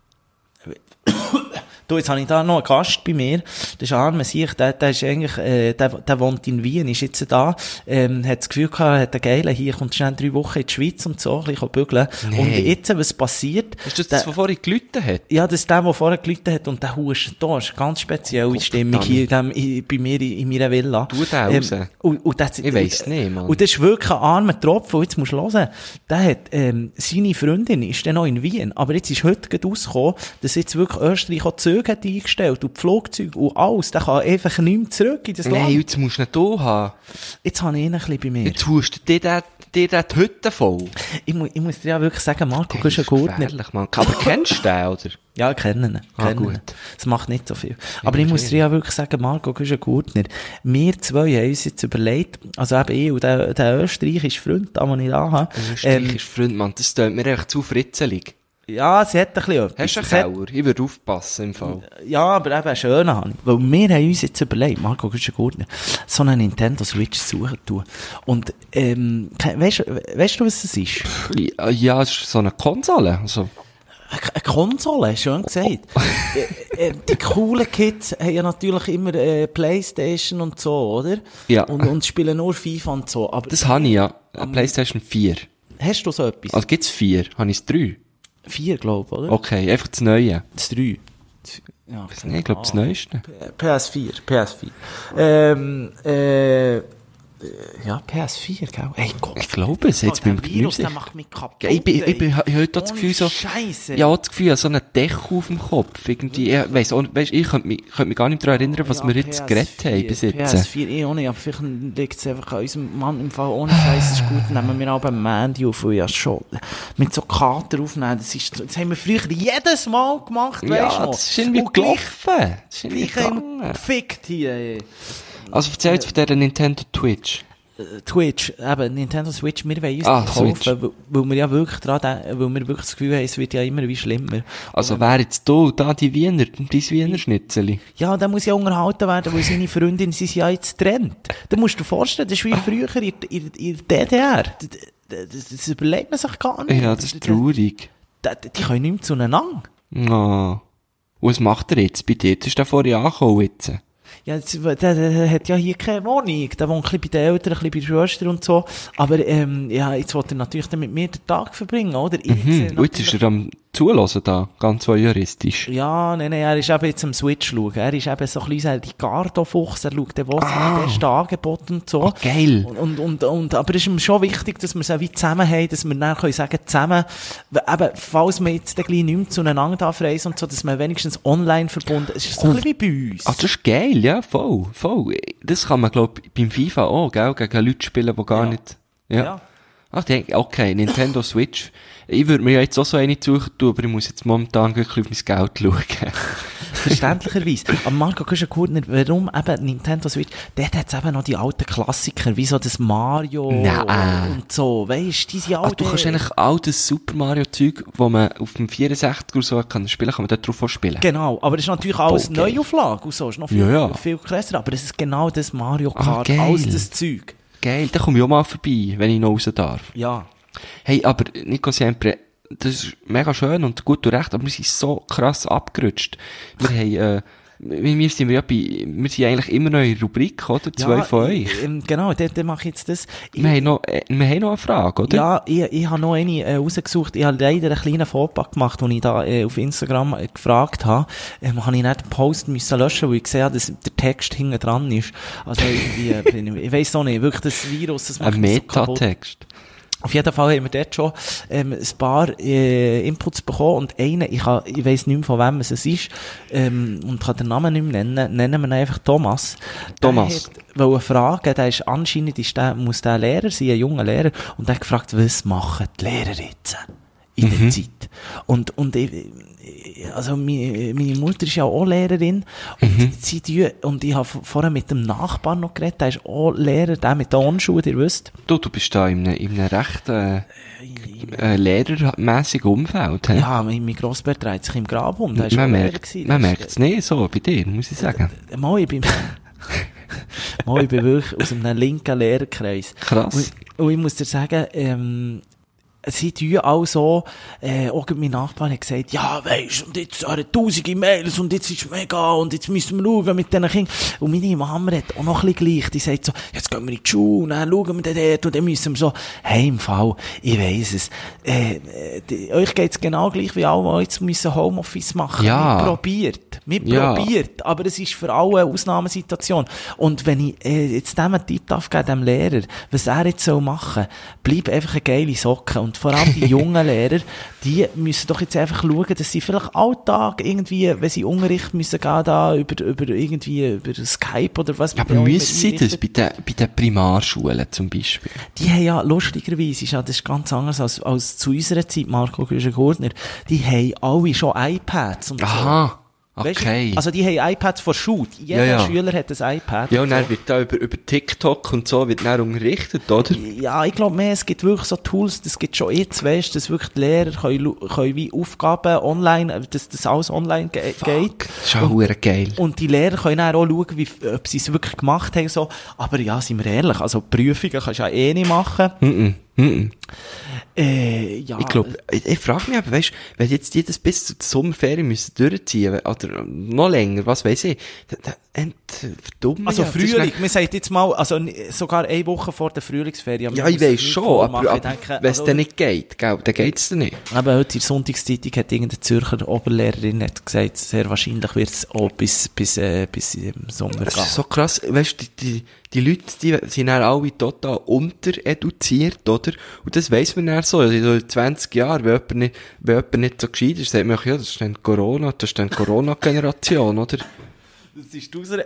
Du, jetzt habe ich da noch einen Gast bei mir. Das ist Arme Sieg, der, der ist eigentlich, äh, der, der wohnt in Wien, ist jetzt da, ähm, hat das Gefühl gehabt, hat einen geilen, hier kommt schnell drei Wochen in die Schweiz und so, ein bisschen bügeln. Nee. Und jetzt, was passiert? ist das der, das, was vorhin gelitten hat? Ja, das ist der, der vorher gelitten hat, und der hustet da, ist eine ganz spezielle Gott, Stimmung hier in dem, in, bei mir in, in meiner Villa. Tu den raus. Ähm, und, und das, Ich weiss nicht, Mann. Und das ist wirklich ein armer Tropfen, und jetzt musst du hören, der hat, ähm, seine Freundin ist dann noch in Wien, aber jetzt ist heute gerade rausgekommen, dass jetzt wirklich Österreich auch Züge hat eingestellt, und die Flugzeuge und alles, der kann einfach nicht mehr zurück in das Nein, Land. jetzt musst du nicht hier haben. Jetzt habe ich ihn ein bisschen bei mir. Jetzt hust du dir den- dir den die Hütte voll. Ich, mu ich muss dir ja wirklich sagen, Marco, du bist ein ist Gurtner. gefährlich, Mann. Aber kennst du den, oder? Ja, kennen ihn. Ah, kennen gut. ihn. Das macht nicht so viel. Aber ich muss dir ja wirklich sagen, Marco, du bist ein Gurtner. Wir zwei haben uns jetzt überlegt, also eben ich und der, der österreichische Freund, den ich da habe. Österreich Ähm, ist Freund, Mann. Das tut mir echt zu fritzelig. ja, sie hat ein bisschen etwas. Hast du einen Sie hat- Keller? Ich würde aufpassen im Fall. Ja, aber eben einen schönen habe ich. Weil wir haben uns jetzt überlegt, Marco, du bist ein Gurtner, so einen Nintendo Switch zu suchen tun. Und, ähm, ke- weisst, weisst du, was das ist? Ja, ja, es ist so eine Konsole. Also, Eine eine Konsole, schön gesagt. äh, äh, die coolen Kids haben ja natürlich immer äh, Playstation und so, oder? Ja. Und, und spielen nur FIFA und so. Aber das habe ich ja. Eine PlayStation vier. hast du so etwas? Also gibt's vier? Habe ich es drei? Vier, glaube ich, oder? Okay, einfach das Neue. Das drei. Das- Ja, Nee, ich glaube das Neueste. P S vier, P S vier. Ähm, äh, ja, P S vier, gell? Ey, Gott. Ich glaube es, jetzt bin ich mir nicht Virus, der sicher. macht mich kaputt. Ja, ich bin, ich bin, ich habe heute das Ohne Gefühl so, Scheisse. ja, das Gefühl, so einen Deckel auf dem Kopf, irgendwie, ich weiss auch, weißt, ich könnte mich, könnte mich gar nicht daran erinnern, was Ja, wir jetzt P S geredet haben vier, bis P S jetzt. vier, eh auch nicht, aber vielleicht liegt es einfach an unserem Mann im Fall ohne Scheiß, ist gut, nehmen wir auch beim Mandy auf, weil ja schon, mit so Kater aufnehmen, das ist, das haben wir früher jedes Mal gemacht, weißt du Ja, noch? das ist irgendwie Und gleich- gelaufen. Das ist irgendwie Gleich haben wir gegangen. gefickt hier, ey. Also erzähl jetzt von dieser Nintendo Twitch. Twitch, eben, Nintendo Switch, wir wollen uns Ah, die kaufen, Switch. weil, weil wir ja wirklich dran denken, weil wir wirklich das Gefühl haben, es wird ja immer wie schlimmer. Also wer jetzt du, da die Wiener, dein Wiener Schnitzeli. Ja, der muss ja unterhalten werden, weil seine Freundin, sie sind ja jetzt getrennt. Da musst du dir vorstellen, das ist wie früher in, in, in der D D R. Das, das, das überlegt man sich gar nicht. Ja, das ist traurig. Die, die, die können nicht mehr zueinander. Ah. Und was macht er jetzt bei dir? Das ist der vorhin angekommen jetzt. Ja, jetzt, der, der, der hat ja hier keine Wohnung. Der wohnt ein bisschen bei den Eltern, ein bisschen bei der Schwester und so. Aber, ähm, ja, jetzt will er natürlich dann mit mir den Tag verbringen, oder? Ich sehe Hm. Und jetzt ist er am Zulassen da, ganz voyeuristisch. Ja, nein, nein, er ist eben jetzt am Switch schauen. Er ist eben so ein bisschen die Gardo-Fuchs, er schaut, was ah. die besten Angebote und so. Oh, geil. Und, und, und, und, aber es ist ihm schon wichtig, dass wir es auch wie zusammen haben, dass wir dann können sagen, zusammen, eben, falls wir jetzt dann gleich nicht mehr zueinander darf reisen und so, dass man wenigstens online verbunden ist. Es ist so ein bisschen wie bei uns. Ah, das ist geil, ja, voll, voll. Das kann man, glaub ich, beim FIFA auch, gell, gegen Leute spielen, die gar Ja. nicht, ja. Ja. Ach, ich denke, okay, Nintendo Switch. Ich würde mir ja jetzt auch so eine suchen tun, aber ich muss jetzt momentan wirklich auf mein Geld schauen. Verständlicherweise. Aber Marco, du hast gut nicht, warum eben Nintendo Switch, dort hat es eben noch die alten Klassiker, wie so das Mario Nein. und so, weisst, diese Ach, alten... du kannst eigentlich all das Super Mario Zeug, wo man auf dem vierundsechzig oder so kann spielen, kann man dort drauf auch spielen. Genau, aber es ist natürlich alles Voll geil. Neuauflage und so, ist noch viel, Ja, ja. viel krasser, aber es ist genau das Mario Ah, Kart, geil. alles das Zeug. Geil, da komme ich auch mal vorbei, wenn ich noch raus darf. Ja. Hey, aber Nico Siempre, das ist mega schön und gut und recht, aber wir sind so krass abgerutscht. Wir haben, äh, wir wir sind ja bei, wir sind eigentlich immer noch in der Rubrik, oder? Zwei ja, von euch. ich- ähm, Genau, dann, dann mache ich jetzt das. Ich, Wir haben noch, äh, wir haben noch eine Frage, oder? ja, ich, ich habe noch eine äh, rausgesucht. Ich habe leider einen kleinen Fauxpas gemacht, als ich da äh, auf Instagram äh, gefragt habe. Ähm, habe ich nicht den Post müssen löschen, weil ich gesehen habe, dass der Text hinten dran ist. Also irgendwie, äh, bin ich, ich weiss auch nicht, wirklich das Virus, das macht Ein mich so kaputt. Metatext. Auf jeden Fall haben wir dort schon ähm, ein paar äh, Inputs bekommen und einen, ich, ha, ich weiss nicht mehr, von wem es ist, ähm, und kann den Namen nicht mehr nennen, nennen wir ihn einfach Thomas. Thomas. Der wollte fragen, der ist anscheinend, ist der, muss der Lehrer sein, ein junger Lehrer, und der hat gefragt, was machen die Lehrer jetzt in der Zeit? Und, und ich, also meine, meine Mutter ist ja auch Lehrerin, und Mhm. sie die, und ich habe vorher mit dem Nachbarn noch geredet, der ist auch Lehrer, der mit den Handschuhen, ihr wisst. Du, du bist da in einem, in einem recht, äh, äh, lehrermässigen Umfeld, hä? Ja, mein, mein Grossbär dreht sich im Grab um, der ist man auch Lehrer merkt, gewesen. man Der ist- merkt es nicht so bei dir, muss ich sagen. Äh, Mal, ich bin, mal, ich bin wirklich aus einem linken Lehrerkreis. Krass. Und, und ich muss dir sagen, ähm, sie tun auch so, äh, auch mein Nachbar hat gesagt, ja, weisst, und jetzt haben wir tausend E-Mails und jetzt ist mega und jetzt müssen wir schauen mit diesen Kindern. Und meine Mama hat auch noch ein bisschen gleich, die sagt so, jetzt gehen wir in die Schule, und dann schauen wir dort und dann müssen wir so, hey, im Fall, ich weiss es, äh, die, euch geht's genau gleich wie alle, die jetzt müssen Homeoffice machen. Ja. Wir probiert, wir Ja. probiert, aber es ist für alle eine Ausnahmesituation. Und wenn ich äh, jetzt dem einen Tipp darf geben, dem Lehrer, was er jetzt soll machen, bleib einfach eine geile Socke. Und vor allem die jungen Lehrer, die müssen doch jetzt einfach schauen, dass sie vielleicht Alltag irgendwie, wenn sie Unterricht müssen gehen, da über, über irgendwie, über Skype oder was. Aber müssen sie das bei den, bei den Primarschulen zum Beispiel? Die haben ja, lustigerweise, ist ja, das ist ganz anders als, als zu unserer Zeit, Marco Güschen-Gurtner, die haben alle schon iPads und so. Aha. Weisst du, Okay. also die haben iPads von Schule. Jeder Ja, ja. Schüler hat ein iPad. Ja, und und dann so. wird da über, über TikTok und so wird dann unterrichtet, oder? Ja, ich glaube mehr, es gibt wirklich so Tools, das gibt schon jetzt, weißt, dass wirklich die Lehrer können, lu- können wie Aufgaben online, dass das alles online ge geht. Das ist auch verdammt geil. Und die Lehrer können dann auch schauen, wie, ob sie es wirklich gemacht haben, so. Aber ja, sind wir ehrlich, also Prüfungen kannst du ja eh nicht machen. Mhm. Mhm. Äh, ja. Ich glaube, ich, ich frage mich aber, weißt, wenn jetzt die das bis zur Sommerferien müssen durchziehen, oder noch länger, was weiss ich, da, da, ent, verdammt. Also ja, das ist Frühling, nicht- man sagt jetzt mal, also n- sogar eine Woche vor der Frühlingsferien. Ja, Man ich muss sich weiss nicht schon, vormachen. aber, Ich aber denke, wenn es also- dann nicht geht, gell, dann geht's dann nicht. Aber heute in der Sonntagszeitung hat irgendeine Zürcher Oberlehrerin hat gesagt, sehr wahrscheinlich wird es auch bis, bis, äh, bis im Sommer Das gehen. ist so krass, weißt du, die, die, die Leute, die sind dann alle total untereduziert, oder? Und das weiss man dann so, also in zwanzig Jahren, wenn jemand nicht, wenn jemand nicht so gescheit ist, sagt man, ja, das ist dann Corona, das ist dann Corona-Generation, oder? Das ist unsere...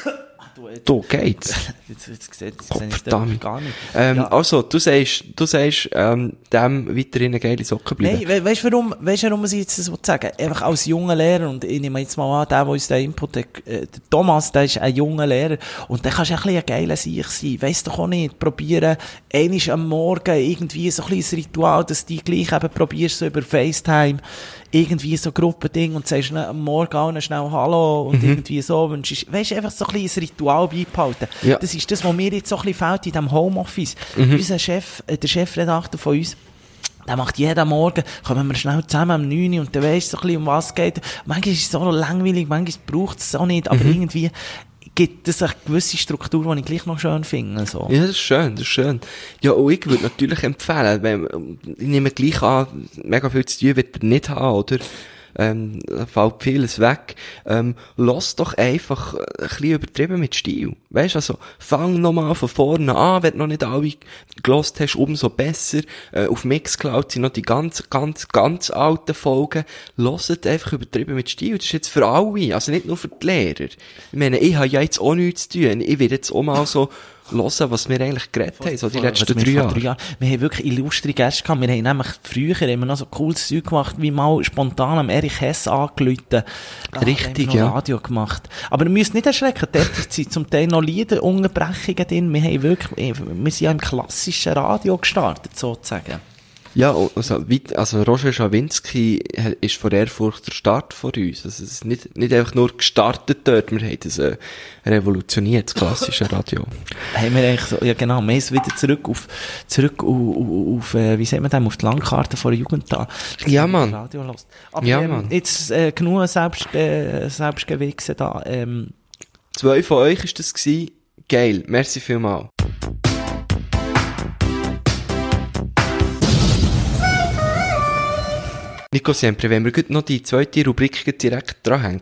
Du, jetzt, Da geht's. jetzt, jetzt, jetzt, jetzt, Gott jetzt verdammt. gar nicht. Ähm, Ja. also, du sagst, du sagst, ähm, dem weiterhin eine geile Socke bleiben. Nein, we weißt du warum, weißt du, warum ich jetzt das sagen will? Einfach als junger Lehrer, und ich nehme jetzt mal an, der, der uns den Input hat, äh, der Thomas, der ist ein junger Lehrer, und der kannst du ein bisschen ein geiler Sieg sein. Weiss doch auch nicht, probieren, einmal am Morgen irgendwie so ein kleines Ritual, dass du gleich eben probierst, so über FaceTime, irgendwie so Gruppending, und sagst ne, am Morgen allen schnell Hallo, und irgendwie so, wünschst, weißt du, einfach so ein kleines Ritual beibehalten. Ja. Das ist das, was mir jetzt so ein bisschen fehlt in diesem Homeoffice. Unser Chef, äh, der Chefredakteur von uns, der macht jeden Morgen, kommen wir schnell zusammen um neun Uhr und dann weisst du so ein bisschen, um was es geht. Manchmal ist es so langweilig, manchmal braucht es auch nicht, aber irgendwie gibt es eine gewisse Struktur, die ich gleich noch schön finde. So. Ja, das ist schön, das ist schön. Ja, und ich würde natürlich empfehlen, wenn, ich nehme gleich an, mega viel zu tun wird er nicht haben, oder? Ähm, da fällt vieles weg. Ähm, lass doch einfach ein bisschen übertrieben mit Stil. Weisst, also, fang nochmal von vorne an, wenn du noch nicht alle gelost hast, umso besser. Äh, auf Mixcloud sind noch die ganz, ganz, ganz alten Folgen. Lasst einfach übertrieben mit Stil. Das ist jetzt für alle, also nicht nur für die Lehrer. Ich meine, ich habe ja jetzt auch nichts zu tun. Ich will jetzt auch mal so hören, was wir eigentlich geredet haben, so die letzten Was drei wir vor Jahre. Jahren. Wir haben wirklich illustre Gäste gehabt. Wir haben nämlich früher haben wir noch so cooles Zeug gemacht, wie mal spontan am Erich Hess angerufen. Da Richtig, haben wir noch ja. Radio gemacht. Aber ihr müsst nicht erschrecken, dort sind zum Teil noch Lieder, Unterbrechungen drin. Wir haben wirklich, wir sind ja im klassischen Radio gestartet, sozusagen. Ja, also, weit- also Roger Schawinski ist vor Ehrfurcht der Start vor uns. Also es ist nicht, nicht einfach nur gestartet dort, wir haben das äh, revolutioniert, das klassische Radio. Haben wir eigentlich so, ja genau, wir sind wieder zurück auf, zurück auf, auf, auf äh, wie sagt man das, auf die Landkarte von der Jugend da. Ja, Mann. Radio hörst. Aber Ja, ähm, Mann. jetzt äh, genug selbst, äh, Selbstgewichse da. Ähm, Zwei von euch ist das gewesen. Geil, merci vielmal. Nico Sempre, wenn wir gut noch die zweite Rubrik direkt dranhängen.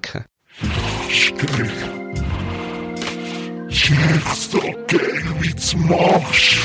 Jetzt doch geil, wie's machst.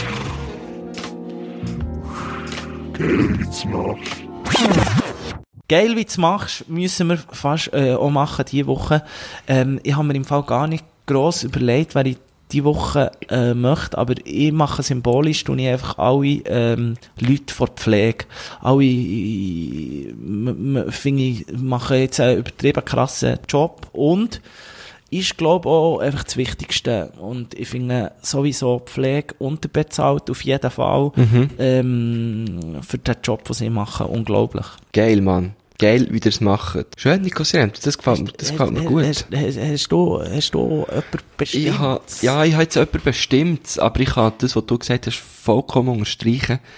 Geil, wie's machst. Geil, wie du es machst, müssen wir fast äh, auch machen diese Woche. Ähm, ich habe mir im Fall gar nicht gross überlegt, wer ich diese Woche äh, möchte, aber ich mache symbolisch, tue ich einfach alle ähm, Leute vor die Pflege. Alle, äh, m- m- finde ich, machen jetzt einen übertrieben krassen Job und ist, glaube ich, auch einfach das Wichtigste. Und ich finde sowieso Pflege unterbezahlt, auf jeden Fall, ähm, für den Job, den sie machen, unglaublich. Geil, Mann. Geil, wie ihr es macht. Schön, Nico Sempre, das gefällt mir, das gefällt mir gut. Hast, hast, hast, du, hast du jemanden bestimmt? Ich ha, ja, ich habe jetzt jemanden bestimmt, aber ich kann das, was du gesagt hast, vollkommen unterstreichen.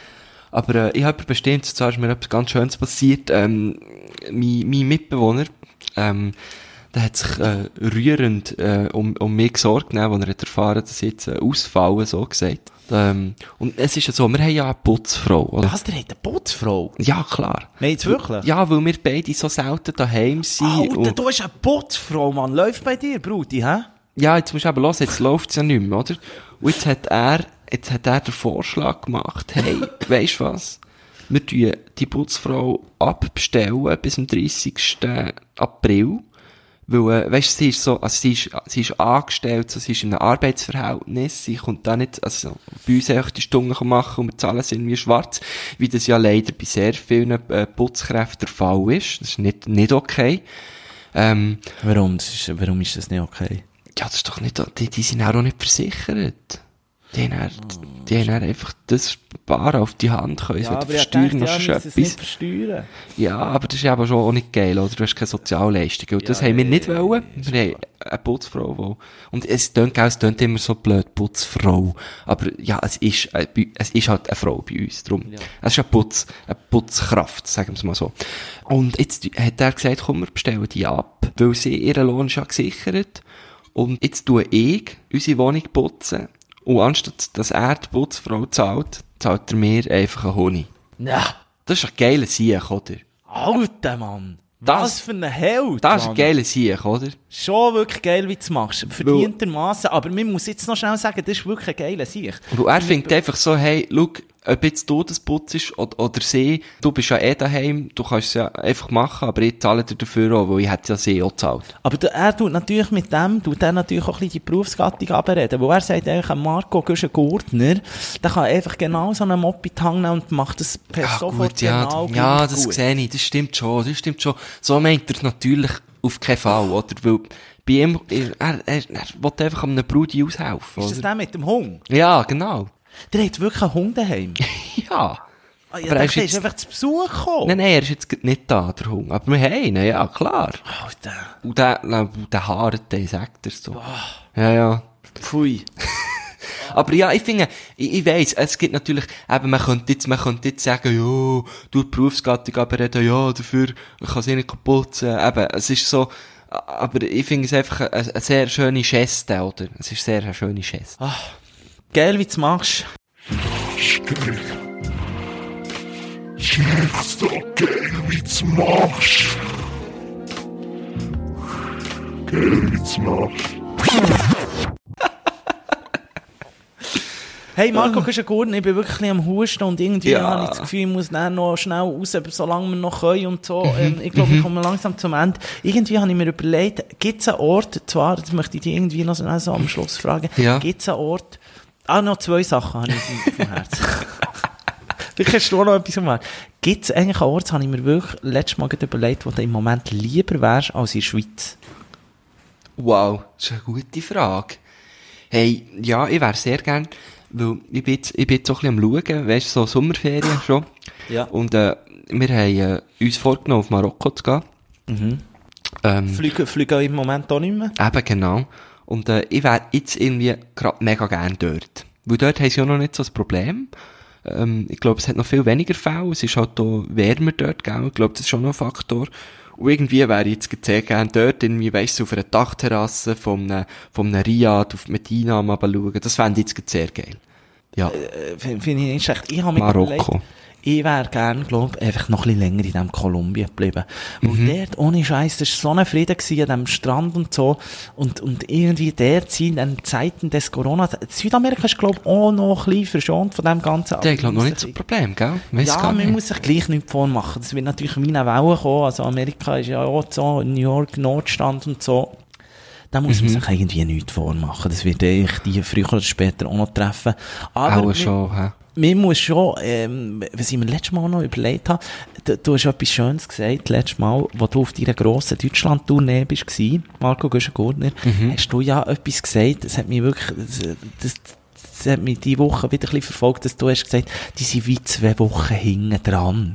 Aber äh, ich habe bestimmt, zwar ist mir etwas ganz Schönes passiert, ähm, mein, mein Mitbewohner, ähm, der hat sich äh, rührend äh, um, um mich gesorgt, ne, als er hat erfahren, dass ich jetzt äh, ausfallen, so gesagt. Ähm, und es ist ja so, wir haben ja eine Putzfrau, oder? Was, der hat eine Putzfrau? Ja, klar. Meinst du wirklich? Ja, weil wir beide so selten daheim sind. Alter, und du hast eine Putzfrau, Mann. Läuft bei dir, Bruti, hä? ja, jetzt musst du eben hören, jetzt läuft's ja nicht mehr, oder? Und jetzt hat er, jetzt hat er den Vorschlag gemacht, hey, weisst du was? Wir tun die Putzfrau abbestellen bis zum dreißigsten April. Weil, äh, weisst du, sie ist so, also sie ist, sie ist angestellt, so, sie ist in einem Arbeitsverhältnis, sie kommt da nicht, also, bei uns echt die Stunden machen und wir zahlen sie irgendwie schwarz, wie das ja leider bei sehr vielen äh, Putzkräften der Fall ist. Das ist nicht, nicht okay. Ähm, Warum? Das ist, warum ist das nicht okay? ja, das ist doch nicht, die, die sind auch nicht versichert. Die haben, dann, die haben dann einfach das Bar auf die Hand können, ja, aber ich versteuern dachte, noch ja, etwas. es nicht versteuern. Ja, aber das ist aber schon auch nicht geil, oder? Du hast keine Sozialleistungen. Und das Ja, haben wir ja, nicht ja, wollen. ja, Wir haben eine Putzfrau, wo, und es tönt, es tönt immer so blöd, Putzfrau. Aber ja, es ist, äh, es ist halt eine Frau bei uns. Drum. Ja. Es ist eine Putz, eine Putzkraft, sagen wir es mal so. Und jetzt hat er gesagt, komm, wir bestellen die ab, weil sie, ihren Lohn ist ja gesichert. Und jetzt tue ich unsere Wohnung putzen. Und anstatt dass er die Putzfrau zahlt, zahlt er mir einfach einen Honig. Ja. Das ist ein geiler Sieg, oder? Alter, Mann. Das- Was für ein Held, Das ist Mann. ein geiler Sieg, oder? Schon wirklich geil, wie du es machst. Verdientermassen. Aber man muss jetzt noch schnell sagen, das ist wirklich ein geiler Sieg. Und er findet einfach so, hey, schau, ob jetzt du das putzt oder, oder sie, du bist ja eh daheim, du kannst es ja einfach machen, aber ich zahle dir dafür auch, weil ich hätte ja sie auch gezahlt. Aber da- er tut natürlich mit dem, tut er natürlich auch ein bisschen die Berufsgattung abreden. Wo er sagt eigentlich, ein Marco Güschen-Gurtner, der kann einfach genau so einen Moped in die Hand nehmen und macht das per sofort ja, genau ja, gleich das gut. sehe ich, das stimmt schon, das stimmt schon. So meint er es natürlich auf keinen Fall, oder? Weil bei ihm, er, er, er will einfach einem Brudi aushelfen, Ist das oder? der mit dem Hund? Ja, genau. Der hat wirklich einen Hund daheim. Ja. Ah, ich Aber er dachte, ist der ist jetzt- einfach zu Besuch gekommen. Nein, nein, er ist jetzt gerade nicht da, der Hund. Aber wir haben ihn, ja, klar. Alter. Und der, na, der Haart, der sagt er so. Ja, ja. Pfui. Aber ja, ich finde, ich, ich weiss, es gibt natürlich, eben, man könnte jetzt, man könnte jetzt sagen, ja, du die Berufsgattung aber reden, ja, dafür kann sie nicht kaputt sein. Eben, es ist so, aber ich finde es einfach eine, eine sehr schöne Geste, oder? Es ist sehr eine schöne Geste. Geil, wie du es machst. Geil. Jetzt so geil, wie du's machst. Geil, wie du's machst. Hey Marco Güschen-Gurtner, ich bin wirklich ein bisschen am Husten und irgendwie Ja. habe ich das Gefühl, ich muss dann noch schnell raus, solange wir noch können und so. Ähm, ich glaube, wir kommen langsam zum Ende. Irgendwie habe ich mir überlegt, gibt es einen Ort, zwar, das möchte ich dich irgendwie noch so so am Schluss fragen, Ja. gibt es einen Ort, ah, noch zwei Sachen habe ich vom Herzen. Vielleicht hast du auch noch etwas am Herzen. Gibt es eigentlich einen Ort, das habe ich mir wirklich letztes Mal gerade überlegt, wo du im Moment lieber wärst als in der Schweiz? Wow, das ist eine gute Frage. Hey, ja, ich wäre sehr gern, weil ich bin jetzt, ich bin jetzt so ein bisschen am Schauen, weisst du, so Sommerferien schon. Ja. Und, äh, wir haben, äh, uns vorgenommen, auf Marokko zu gehen. Mhm. Ähm, Fliegen, fliegen im Moment auch nicht mehr? eben, genau. Und, äh, ich wäre jetzt irgendwie gerade mega gern dort. Weil dort haben sie ja noch nicht so ein Problem. Ähm, ich glaube, es hat noch viel weniger Fälle. Es ist halt auch wärmer dort, gell? Ich glaube, das ist schon noch ein Faktor. Und irgendwie wäre ich jetzt gerade sehr gern dort, irgendwie, weisst du, auf einer Dachterrasse von einem, von einem Riad auf Medina mal schauen. Das fände ich jetzt gerade sehr geil. Ja. Äh, Finde find ich nicht schlecht. Ich habe mir Marokko. überlegt, ich wäre gern, glaub, einfach noch ein bisschen länger in diesem Kolumbien geblieben. Und Mhm. dort, ohne Scheiß, das war so ein Frieden gewesen, an diesem Strand und so. Und, und irgendwie dort sind in Zeiten des Corona, Südamerika ist, glaub, auch noch ein bisschen verschont von dem Ganzen. Der, ich glaube, noch Man nicht so muss ein Problem, gell? Weiss ja, gar man nicht. muss sich gleich nichts vormachen. Das wird natürlich wie eine Welle kommen. Also Amerika ist ja auch so, New York, Notstand und so. Da muss man sich irgendwie nichts vormachen. Das wird eigentlich die früher oder später auch noch treffen. Aber Auch schon, hä? man muss schon, ähm, was ich mir letztes Mal noch überlegt habe, du, du hast etwas Schönes gesagt, letztes Mal, wo du auf deiner grossen Deutschland-Tournee bist, Marco Güschen-Gurtner, hast du ja etwas gesagt, das hat mich wirklich, das, das, das hat mich diese Woche wieder ein bisschen verfolgt, dass du hast gesagt, die sind wie zwei Wochen hinten dran.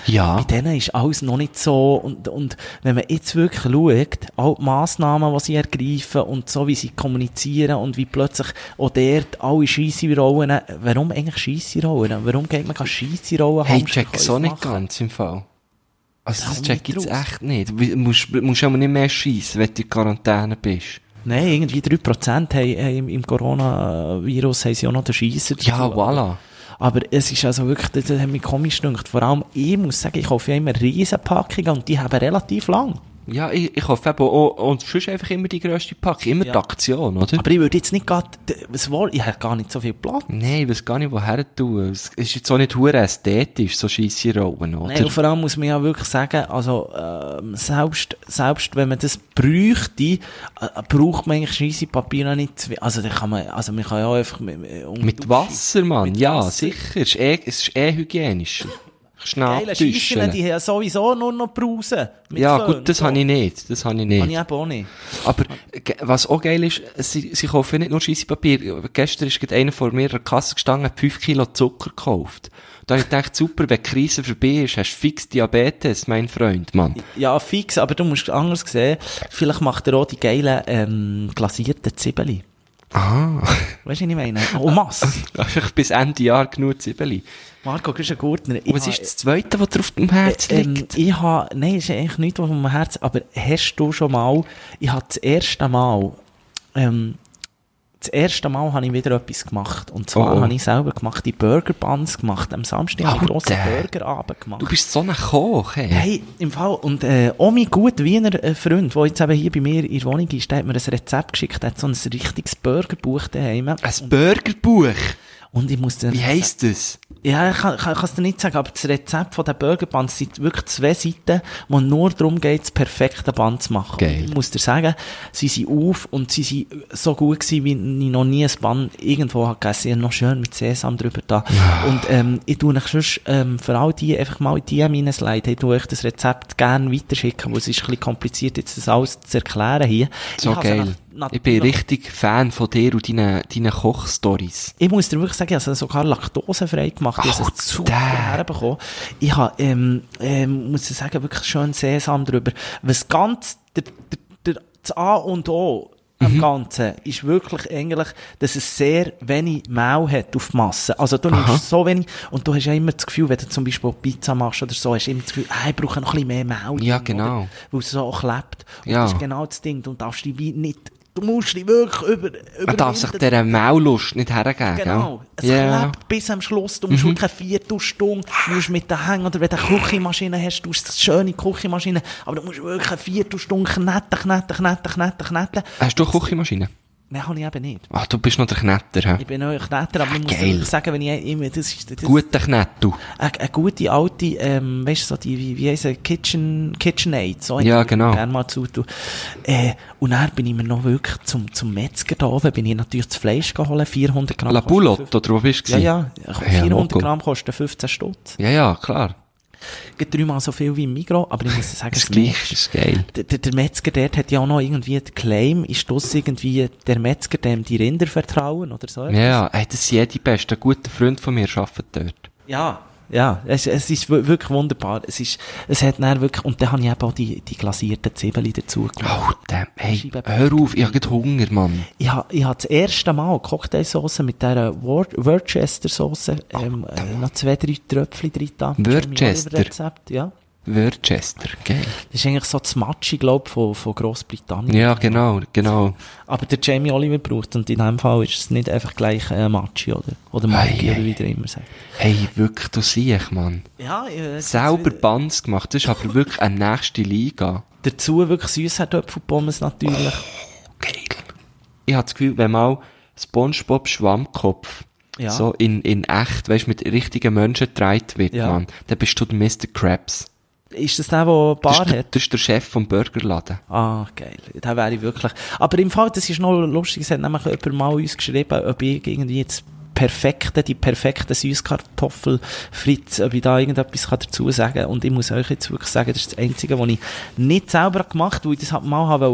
Ja. Bei denen ist alles noch nicht so, und, und wenn man jetzt wirklich schaut, all die Massnahmen, die sie ergreifen und so, wie sie kommunizieren und wie plötzlich auch dort alle Scheisse-Rollen, warum eigentlich Scheisse-Rollen? Warum geht man Scheisse-Rollen Hey, check so nicht ganz im Fall. Also, das check ich jetzt echt nicht. Du musst, musst aber nicht mehr schiessen, wenn du in Quarantäne bist. Nein, irgendwie drei Prozent haben, haben im Coronavirus haben sie auch noch den Scheisser dazu. Ja, voilà. Aber es ist also wirklich, das hat mich komisch gedacht. Vor allem, ich muss sagen, ich kaufe ja immer Riesenpackungen und die haben relativ lang. Ja, ich, ich hoffe eben auch, und sonst einfach immer die grösste Packung, immer Ja. die Aktion, oder? Aber ich würde jetzt nicht gerade, was wohl, ich habe gar nicht so viel Platz. Nein, ich weiss gar nicht, woher tun. Es ist jetzt auch nicht hure ästhetisch, so scheisse Rollen, oder? Nein, und vor allem muss man ja wirklich sagen, also, ähm, selbst, selbst wenn man das bräuchte, äh, braucht man eigentlich Scheissepapier noch nicht, zu- also, dann kann man, also, man kann ja auch einfach mit, Mit Wasser, Mann. Mit Ja, Wasser. sicher. Es ist eh, es ist eh hygienischer. Geile Scheisseln, Schnapptüschen. die haben ja sowieso nur noch Brausen. mit Ja, Föhn gut, das und habe ich nicht. Das habe ich nicht. Habe ich eben auch nicht. Aber ge- was auch geil ist, sie, sie kaufen nicht nur Scheissepapier. Gestern ist gerade einer vor mir an der Kasse gestanden, hat fünf Kilo Zucker gekauft. Da habe ich gedacht, super, wenn die Krise vorbei ist, hast du fix Diabetes, mein Freund, Mann. Ja, fix, aber du musst anders sehen. Vielleicht macht er auch die geilen, ähm, glasierten Zwiebeln. Ah. Weißt du, was ich meine? Oh, Masse. Einfach bis Ende Jahr genug Zwiebeli. Marco, du bist ein Gurtner. Und was ist das Zweite, was dir auf dem Herz Ähm, liegt? ich habe, nein, ist eigentlich nichts auf meinem Herz, aber hast du schon mal, ich habe das erste Mal, ähm, das erste Mal habe ich wieder etwas gemacht. Und zwar Oh, oh. habe ich selber gemacht, die Burger Buns gemacht. Am Samstag habe ich einen grossen Alter. Burgerabend gemacht. Du bist so ein Koch, hey. Hey, im Fall, und, äh, auch mein gut Wiener äh, Freund, der jetzt eben hier bei mir in der Wohnung ist, der hat mir ein Rezept geschickt, der hat so ein richtiges Burgerbuch daheim. Ein Burgerbuch. Und ich muss dir Wie heisst das? Ja, ich kann, kann, kann es dir nicht sagen, aber das Rezept von den Burger Buns sind wirklich zwei Seiten, wo nur darum geht, das perfekte Bun zu machen. Geil. Und ich muss dir sagen, sie sind auf und sie sind so gut gewesen, wie ich noch nie ein Bun irgendwo habe gegessen. Ich habe noch schön mit Sesam drüber da. Und, ähm, ich tue euch sonst, ähm, für all die einfach mal in die D M hineinsliden. Ich tue euch das Rezept gerne weiterschicken, weil es ist ein bisschen kompliziert, jetzt das alles zu erklären hier. So Ich habe sie geil. nach- Ich bin natürlich- richtig Fan von dir und deinen, deinen Kochstories. Ich muss dir wirklich sagen, ich habe es sogar laktosefrei gemacht. Ich habe Ach, es super der. herbekommen. Ich habe, ähm, ähm, muss ich sagen, wirklich schön Sesam drüber. Was ganz, der, der, der, das A und O am Ganzen ist wirklich eigentlich, dass es sehr wenig Mehl hat auf die Masse. Also du Aha. nimmst so wenig, und du hast ja immer das Gefühl, wenn du zum Beispiel Pizza machst oder so, hast du immer das Gefühl, ah, ich brauche noch ein bisschen mehr Mehl. Ja, drin, genau. oder? Weil es so auch klebt. Und Ja. das ist genau das Ding. Du darfst dich wie nicht, du musst dich wirklich über, über Man darf sich dieser Maulust nicht hergeben, Genau. Es gell? Ja. klebt bis am Schluss. Du musst wirklich eine Viertelstunde, du musst mit den Hängen, oder wenn du eine Küchenmaschine hast, du hast eine schöne Küchenmaschine, aber du musst wirklich eine Viertelstunde kneten, kneten, kneten, kneten, kneten. Hast du eine Küchenmaschine? Nein, habe ich eben nicht. Ach, du bist noch der Knetter, hä? Ich bin auch Knetter, aber ich muss Geil. dir sagen, wenn ich immer, das ist, das, Guter Knetter. eine, eine gute alte, ähm, weißt du, so die, wie, wie heisst sie, Kitchen, KitchenAid, so Ja, eine, die ich genau. gerne mal zutun. Äh, und dann bin ich mir noch wirklich zum, zum Metzger da oben, bin ich natürlich das Fleisch geholt, vierhundert Gramm. La kostet Boulotte, oder wo bist du? Ja, ja, Ja, vierhundert Logo. Gramm kosten fünfzehn Stutz. Ja, ja, klar. Geht dreimal so viel wie im Migros, aber ich muss sagen, Das es Gleiche, merkst. das ist geil. Der, der, der Metzger dort hat ja auch noch irgendwie den Claim, ist das irgendwie der Metzger, dem die Rinder vertrauen oder so? Ja, ja, hey, das sind ja die Besten. Ein guter Freund von mir arbeitet dort. Ja, ja, es, es ist w- wirklich wunderbar. Es ist, es hat dann wirklich, und dann habe ich eben auch die, die glasierten Zwiebeln dazu gemacht. Oh, damn, hey, Scheibe- hör auf, ich hab grad Hunger, Mann. Ich habe ich hab das erste Mal Cocktailsauce mit dieser Wor- Worcester-Sauce, ähm, äh, noch zwei, drei Tröpfchen drin da. Worcester? Rezept, ja. Worcester, geil. Das ist eigentlich so das Matschi, glaube ich, von, von Grossbritannien. Ja, genau, genau. Aber der Jamie Oliver braucht, und in dem Fall ist es nicht einfach gleich äh, Matschi, oder? Oder Maggi, Ei, oder ei. wie der immer sagt. Hey, wirklich, du siehst, Mann. Ja, äh, Selber Buns gemacht, das ist aber wirklich eine nächste Liga. dazu wirklich Süßherdöpfelpommes natürlich. Geil. Ich habe das Gefühl, wenn mal SpongeBob Schwammkopf Ja. so in, in echt, weißt, mit richtigen Menschen getragen wird, Ja. Mann, dann bist du der Mister Krabs. Ist das der, der Das Bar ist, der, hat? das ist der Chef vom Burgerladen. Ah, geil. Da wäre ich wirklich. Aber im Fall, das ist noch lustig, es hat nämlich jemand mal uns geschrieben, ob ich irgendwie jetzt perfekte, die perfekte Süßkartoffelfritz, ob ich da irgendetwas kann dazu sagen kann. Und ich muss euch jetzt wirklich sagen, das ist das Einzige, was ich nicht selber gemacht habe, weil ich das halt mal habe wollen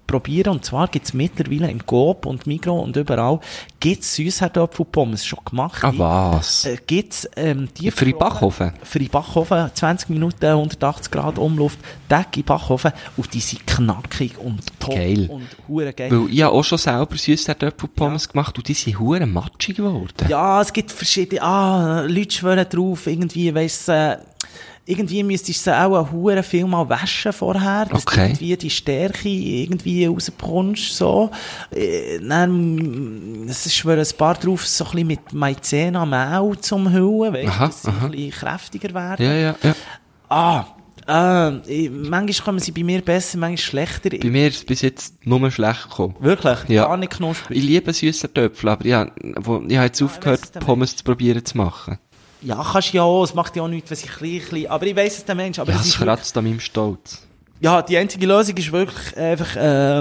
probieren. Und zwar gibt's mittlerweile im Coop und Migros und überall gibt's Süßherdöpfelpommes schon gemacht. Ah, was? Äh, gibt's, ähm, die Für den Backofen? Für den Backofen, zwanzig Minuten, hundertachtzig Grad Umluft, Decke Backofen, und die sind knackig und top Geil. und hure geil. Weil ich habe auch schon selber Süßherdöpfelpommes ja. gemacht und die sind hure matschig geworden. Ja, es gibt verschiedene, ah, Leute schwören drauf, irgendwie, weiss, äh, irgendwie müsstest du auch ein hure viel mal waschen vorher, dass okay. du irgendwie die Stärke irgendwie rausbekommst, so. Äh, dann, es schwören ein paar drauf, so ein bisschen mit Maizena Mehl zum Hüllen, weißt du, dass sie aha. ein bisschen kräftiger werden. Ja, ja, ja. Ah, äh, ich, manchmal kommen sie bei mir besser, manchmal schlechter. Bei mir ist es bis jetzt nur schlecht gekommen. Wirklich? Ja. Gar nicht knusprig? Ich liebe Süßherdöpfel, aber ja, wo, ich habe jetzt aufgehört, Pommes zu probieren zu machen. Ja, kannst du ja auch, es macht ja auch nichts, wenn ich klein, klein, aber ich weiss es, der Mensch, aber ja, es es ist kratzt an meinem Stolz. Ja, die einzige Lösung ist wirklich einfach,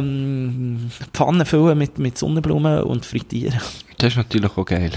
ähm, Pfannen füllen mit, mit Sonnenblumen und frittieren. Das ist natürlich auch geil.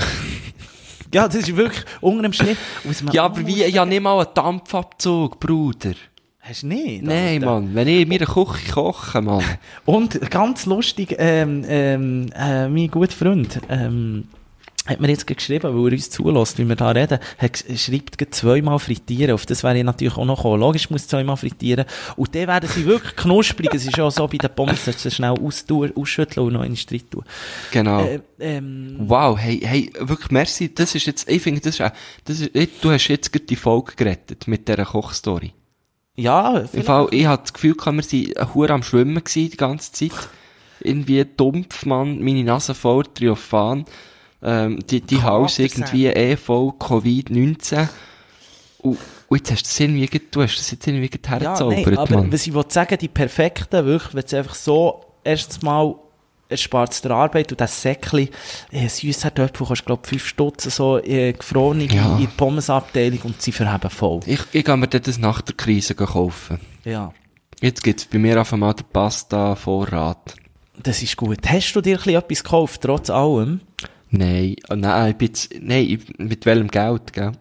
Ja, das ist wirklich unter dem Schnitt. Ja, aber wie, ich habe nicht mal einen Dampfabzug, Bruder. Hast du nicht? Nein, Mann. Wenn ich in meiner Küche koche, Mann. Und ganz lustig, ähm, ähm, äh, mein guter Freund, ähm, hat mir jetzt geschrieben, weil er uns zulässt, wie wir da reden, hat, schreibt gerade zweimal frittieren. Auf das wäre ich natürlich auch noch gekommen. Logisch muss zweimal frittieren. Und dann werden sie wirklich knusprig. Es ist auch so bei den Pommes, dass du schnell austun, ausschütteln und noch in den Streit tun. Genau. Äh, ähm, wow, hey, hey, wirklich merci. Das ist jetzt, ich finde, das ist, das ist, du hast jetzt gerade die Folge gerettet mit dieser Kochstory. Ja, im Fall, ich hatte das Gefühl, wir waren hure am Schwimmen gewesen, die ganze Zeit. Irgendwie dumpf, Mann, meine Nase voll, Triophan. Ähm, die, die Haus irgendwie eh voll Covid neunzehn. Und, und jetzt hast du das irgendwie, du hast das jetzt irgendwie hergezaubert, ja, nein, aber Mann. Was ich wollte sagen, die perfekten, wirklich, wenn es einfach so, erstens mal, erspart es der Arbeit und das Säckchen, äh, Süßherdöpfel kannst du, glaub, fünf Stutz, so, äh, gefrorene ja. in die Pommesabteilung und sie verheben voll. Ich, ich gehe mir das nach der Krise kaufen. Ja. Jetzt gibt's bei mir auf einmal den Pasta-Vorrat. Das ist gut. Hast du dir ein bisschen etwas gekauft, trotz allem? Nein, oh, nein, ich bin jetzt, nein, ich, mit welchem Geld, gell?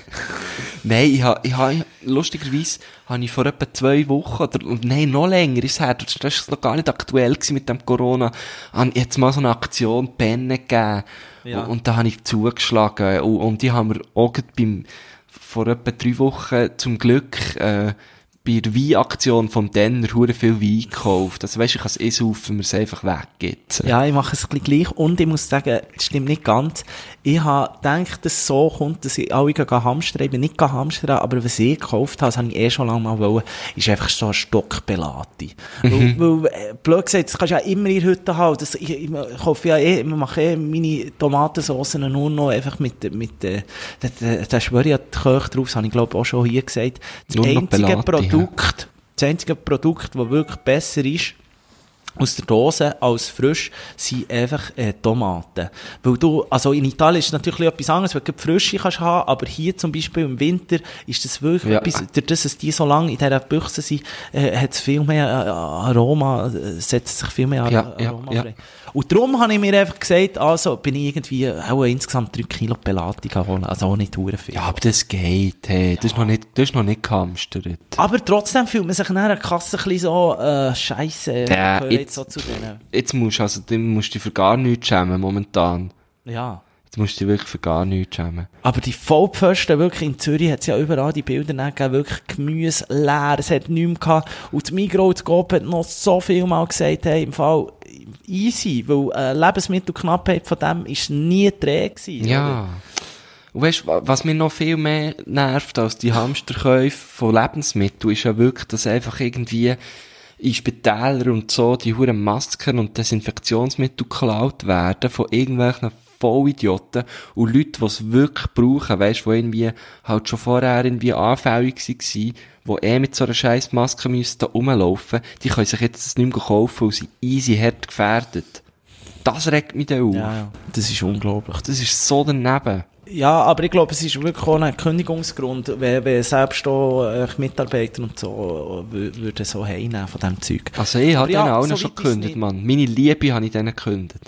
Nein, ich ha, ich ha, lustigerweise habe ich vor etwa zwei Wochen, oder, nein, noch länger ist es her, das ist noch gar nicht aktuell gewesen mit dem Corona, habe ich jetzt mal so eine Aktion Penne gegeben. Ja. Und, und da habe ich zugeschlagen, und, und die haben wir auch beim, vor etwa drei Wochen zum Glück, äh, bei der Weinaktion vom Denner hure viel Wein gekauft. Also weisst, ich kann es eh saufen, wenn man es einfach weggibt. Ja, ich mache es ein bisschen gleich. Und ich muss sagen, das stimmt nicht ganz. Ich habe gedacht, dass es so kommt, dass ich alle gehen hamstern. Ich bin nicht hamstern, aber was ich gekauft habe, das habe ich eh schon lange mal wollen, ist einfach so ein Stockbelati. Mhm. Weil, weil, äh, blöd gesagt, das kannst du ja immer in der Hütte haben. Das, ich, ich, ich kaufe ja eh, ich mache eh meine Tomatensoßen nur noch einfach mit, mit, äh, da, da, da schwöre ich ja die Köche drauf, das habe ich glaube auch schon hier gesagt. Das nur einzige Produkt, Produkt, das einzige Produkt, das wirklich besser ist aus der Dose als frisch, sind einfach äh, Tomaten. Weil du, also in Italien ist es natürlich etwas anderes, weil du frische kannst haben, aber hier zum Beispiel im Winter ist das wirklich ja. etwas, dadurch, dass die so lange in dieser Büchse sind, äh, hat es viel mehr äh, Aroma, äh, setzt sich viel mehr ja, Aroma ja, frei. Ja. Und darum habe ich mir einfach gesagt, also bin ich irgendwie auch insgesamt drei Kilo Pelati holen, also auch nicht hure viel. Ja, aber das geht, hey. Das, ja. ist noch nicht, das ist noch nicht gehamstert. Aber trotzdem fühlt man sich in einer Kasse ein bisschen so, äh, scheisse, ja, jetzt, jetzt so zu denen. Jetzt musst du, also, du musst dich für gar nichts schämen, momentan. Ja. Jetzt musst du dich wirklich für gar nichts schämen. Aber die Vollpfosten, wirklich in Zürich, hat es ja überall die Bilder gegeben, wirklich Gemüse leer, es hat nichts mehr gehabt. Und die Migros und die Coop hat noch so viel mal gesagt, hey, im Fall, easy, weil äh, Lebensmittelknappheit von dem ist nie träge gewesen. Ja. Oder? Und weißt, was mir noch viel mehr nervt als die Hamsterkäufe von Lebensmitteln, ist ja wirklich, dass einfach irgendwie in Spitälern und so die huren Masken und Desinfektionsmittel geklaut werden von irgendwelchen Vollidioten und Leute, die es wirklich brauchen, weisst, die irgendwie halt schon vorher irgendwie anfällig waren, die eh mit so einer scheiß Maske müssten rumlaufen, die können sich jetzt das nicht mehr kaufen, weil sie easy hart gefährdet. Das regt mich dann auf. Ja, ja. Das ist unglaublich. Das ist so daneben. Ja, aber ich glaube, es ist wirklich auch ein Kündigungsgrund, wenn, wenn selbst auch äh, Mitarbeiter und so äh, würden so heimnehmen von diesem Zeug. Also ich habe ja, denen auch so schon gekündigt, Mann. Meine Liebe habe ich denen gekündigt.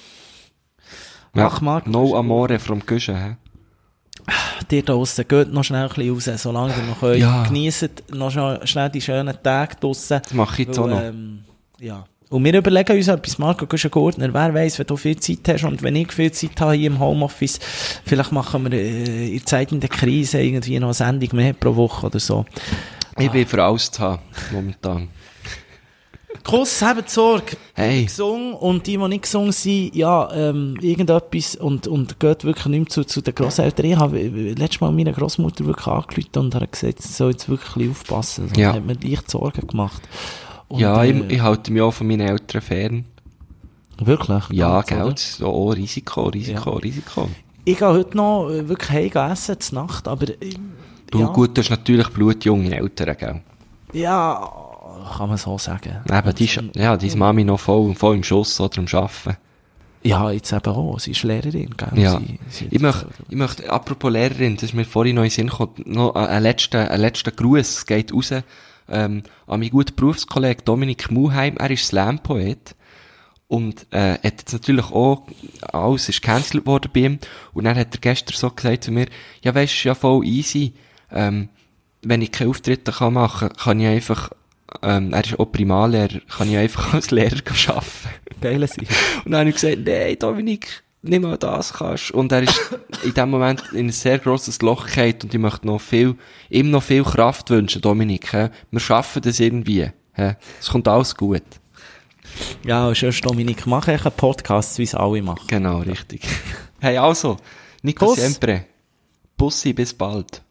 Ja, Ach, Marc, no amore from Güschen, hä? Dir da draussen, geht noch schnell ein bisschen raus, solange ihr noch könnt. Ja. Genießt noch schnell, schnell die schönen Tage draussen. Das mache ich jetzt auch noch. Ähm, ja. Und wir überlegen uns etwas, Marco Guschen-Gurtner, wer weiss, wenn du viel Zeit hast und wenn ich viel Zeit habe hier im Homeoffice, vielleicht machen wir äh, in Zeiten der Krise irgendwie noch eine Sendung mehr pro Woche oder so. Ich ah. bin für alles zu haben, momentan. Kuss, habt Sorge. Hey. Gesungen und die, die nicht gesungen sind, ja, ähm, irgendetwas und, und geht wirklich nicht mehr zu, zu den Grosseltern. Ich habe letztes Mal meine Grossmutter wirklich angerufen und habe gesagt, sie soll jetzt wirklich ein bisschen aufpassen. Also, ja. hat mir leicht Sorgen gemacht. Und, ja, äh, ich, ich halte mich auch von meinen Eltern fern. Wirklich? Ja, ganz, gell, so, oh, Risiko, Risiko, ja. Risiko. Ich gehe heute noch wirklich heim essen, zur Nacht, aber... Äh, du, ja. gut, du hast natürlich blutjunge Eltern, gell? Ja, kann man so sagen. Eben, die, ja, deine Mami noch voll, voll im Schuss oder am Arbeiten. Ja, jetzt eben auch. Sie ist Lehrerin, gell? Ja. Sie, sie ich möchte, ich möchte, apropos Lehrerin, das ist mir vorhin noch in den Sinn gekommen, noch ein letzter, ein letzter Gruß, geht raus, ähm, an meinen guten Berufskollegen Dominik Muheim. Er ist Slam-Poet. Und, äh, hat jetzt natürlich auch, alles ist gecancelt worden bei ihm. Und dann hat er gestern so gesagt zu mir, ja, weisst, ist ja voll easy, ähm, wenn ich keine Auftritte kann machen, kann ich einfach, ähm, er ist auch Primarlehrer, kann ich einfach als Lehrer arbeiten. Geile Sache. Und dann habe ich gesagt, nee, Dominik, nicht mal das kannst. Und er ist in dem Moment in ein sehr grosses Loch gefallen und ich möchte noch viel, ihm noch viel Kraft wünschen, Dominik, he? Wir schaffen das irgendwie, he? Es kommt alles gut. Ja, schön, Dominik, mach einen Podcast, wie es alle machen. Genau, richtig. Hey, also, Nico Kuss. Siempre. Bussi, bis bald.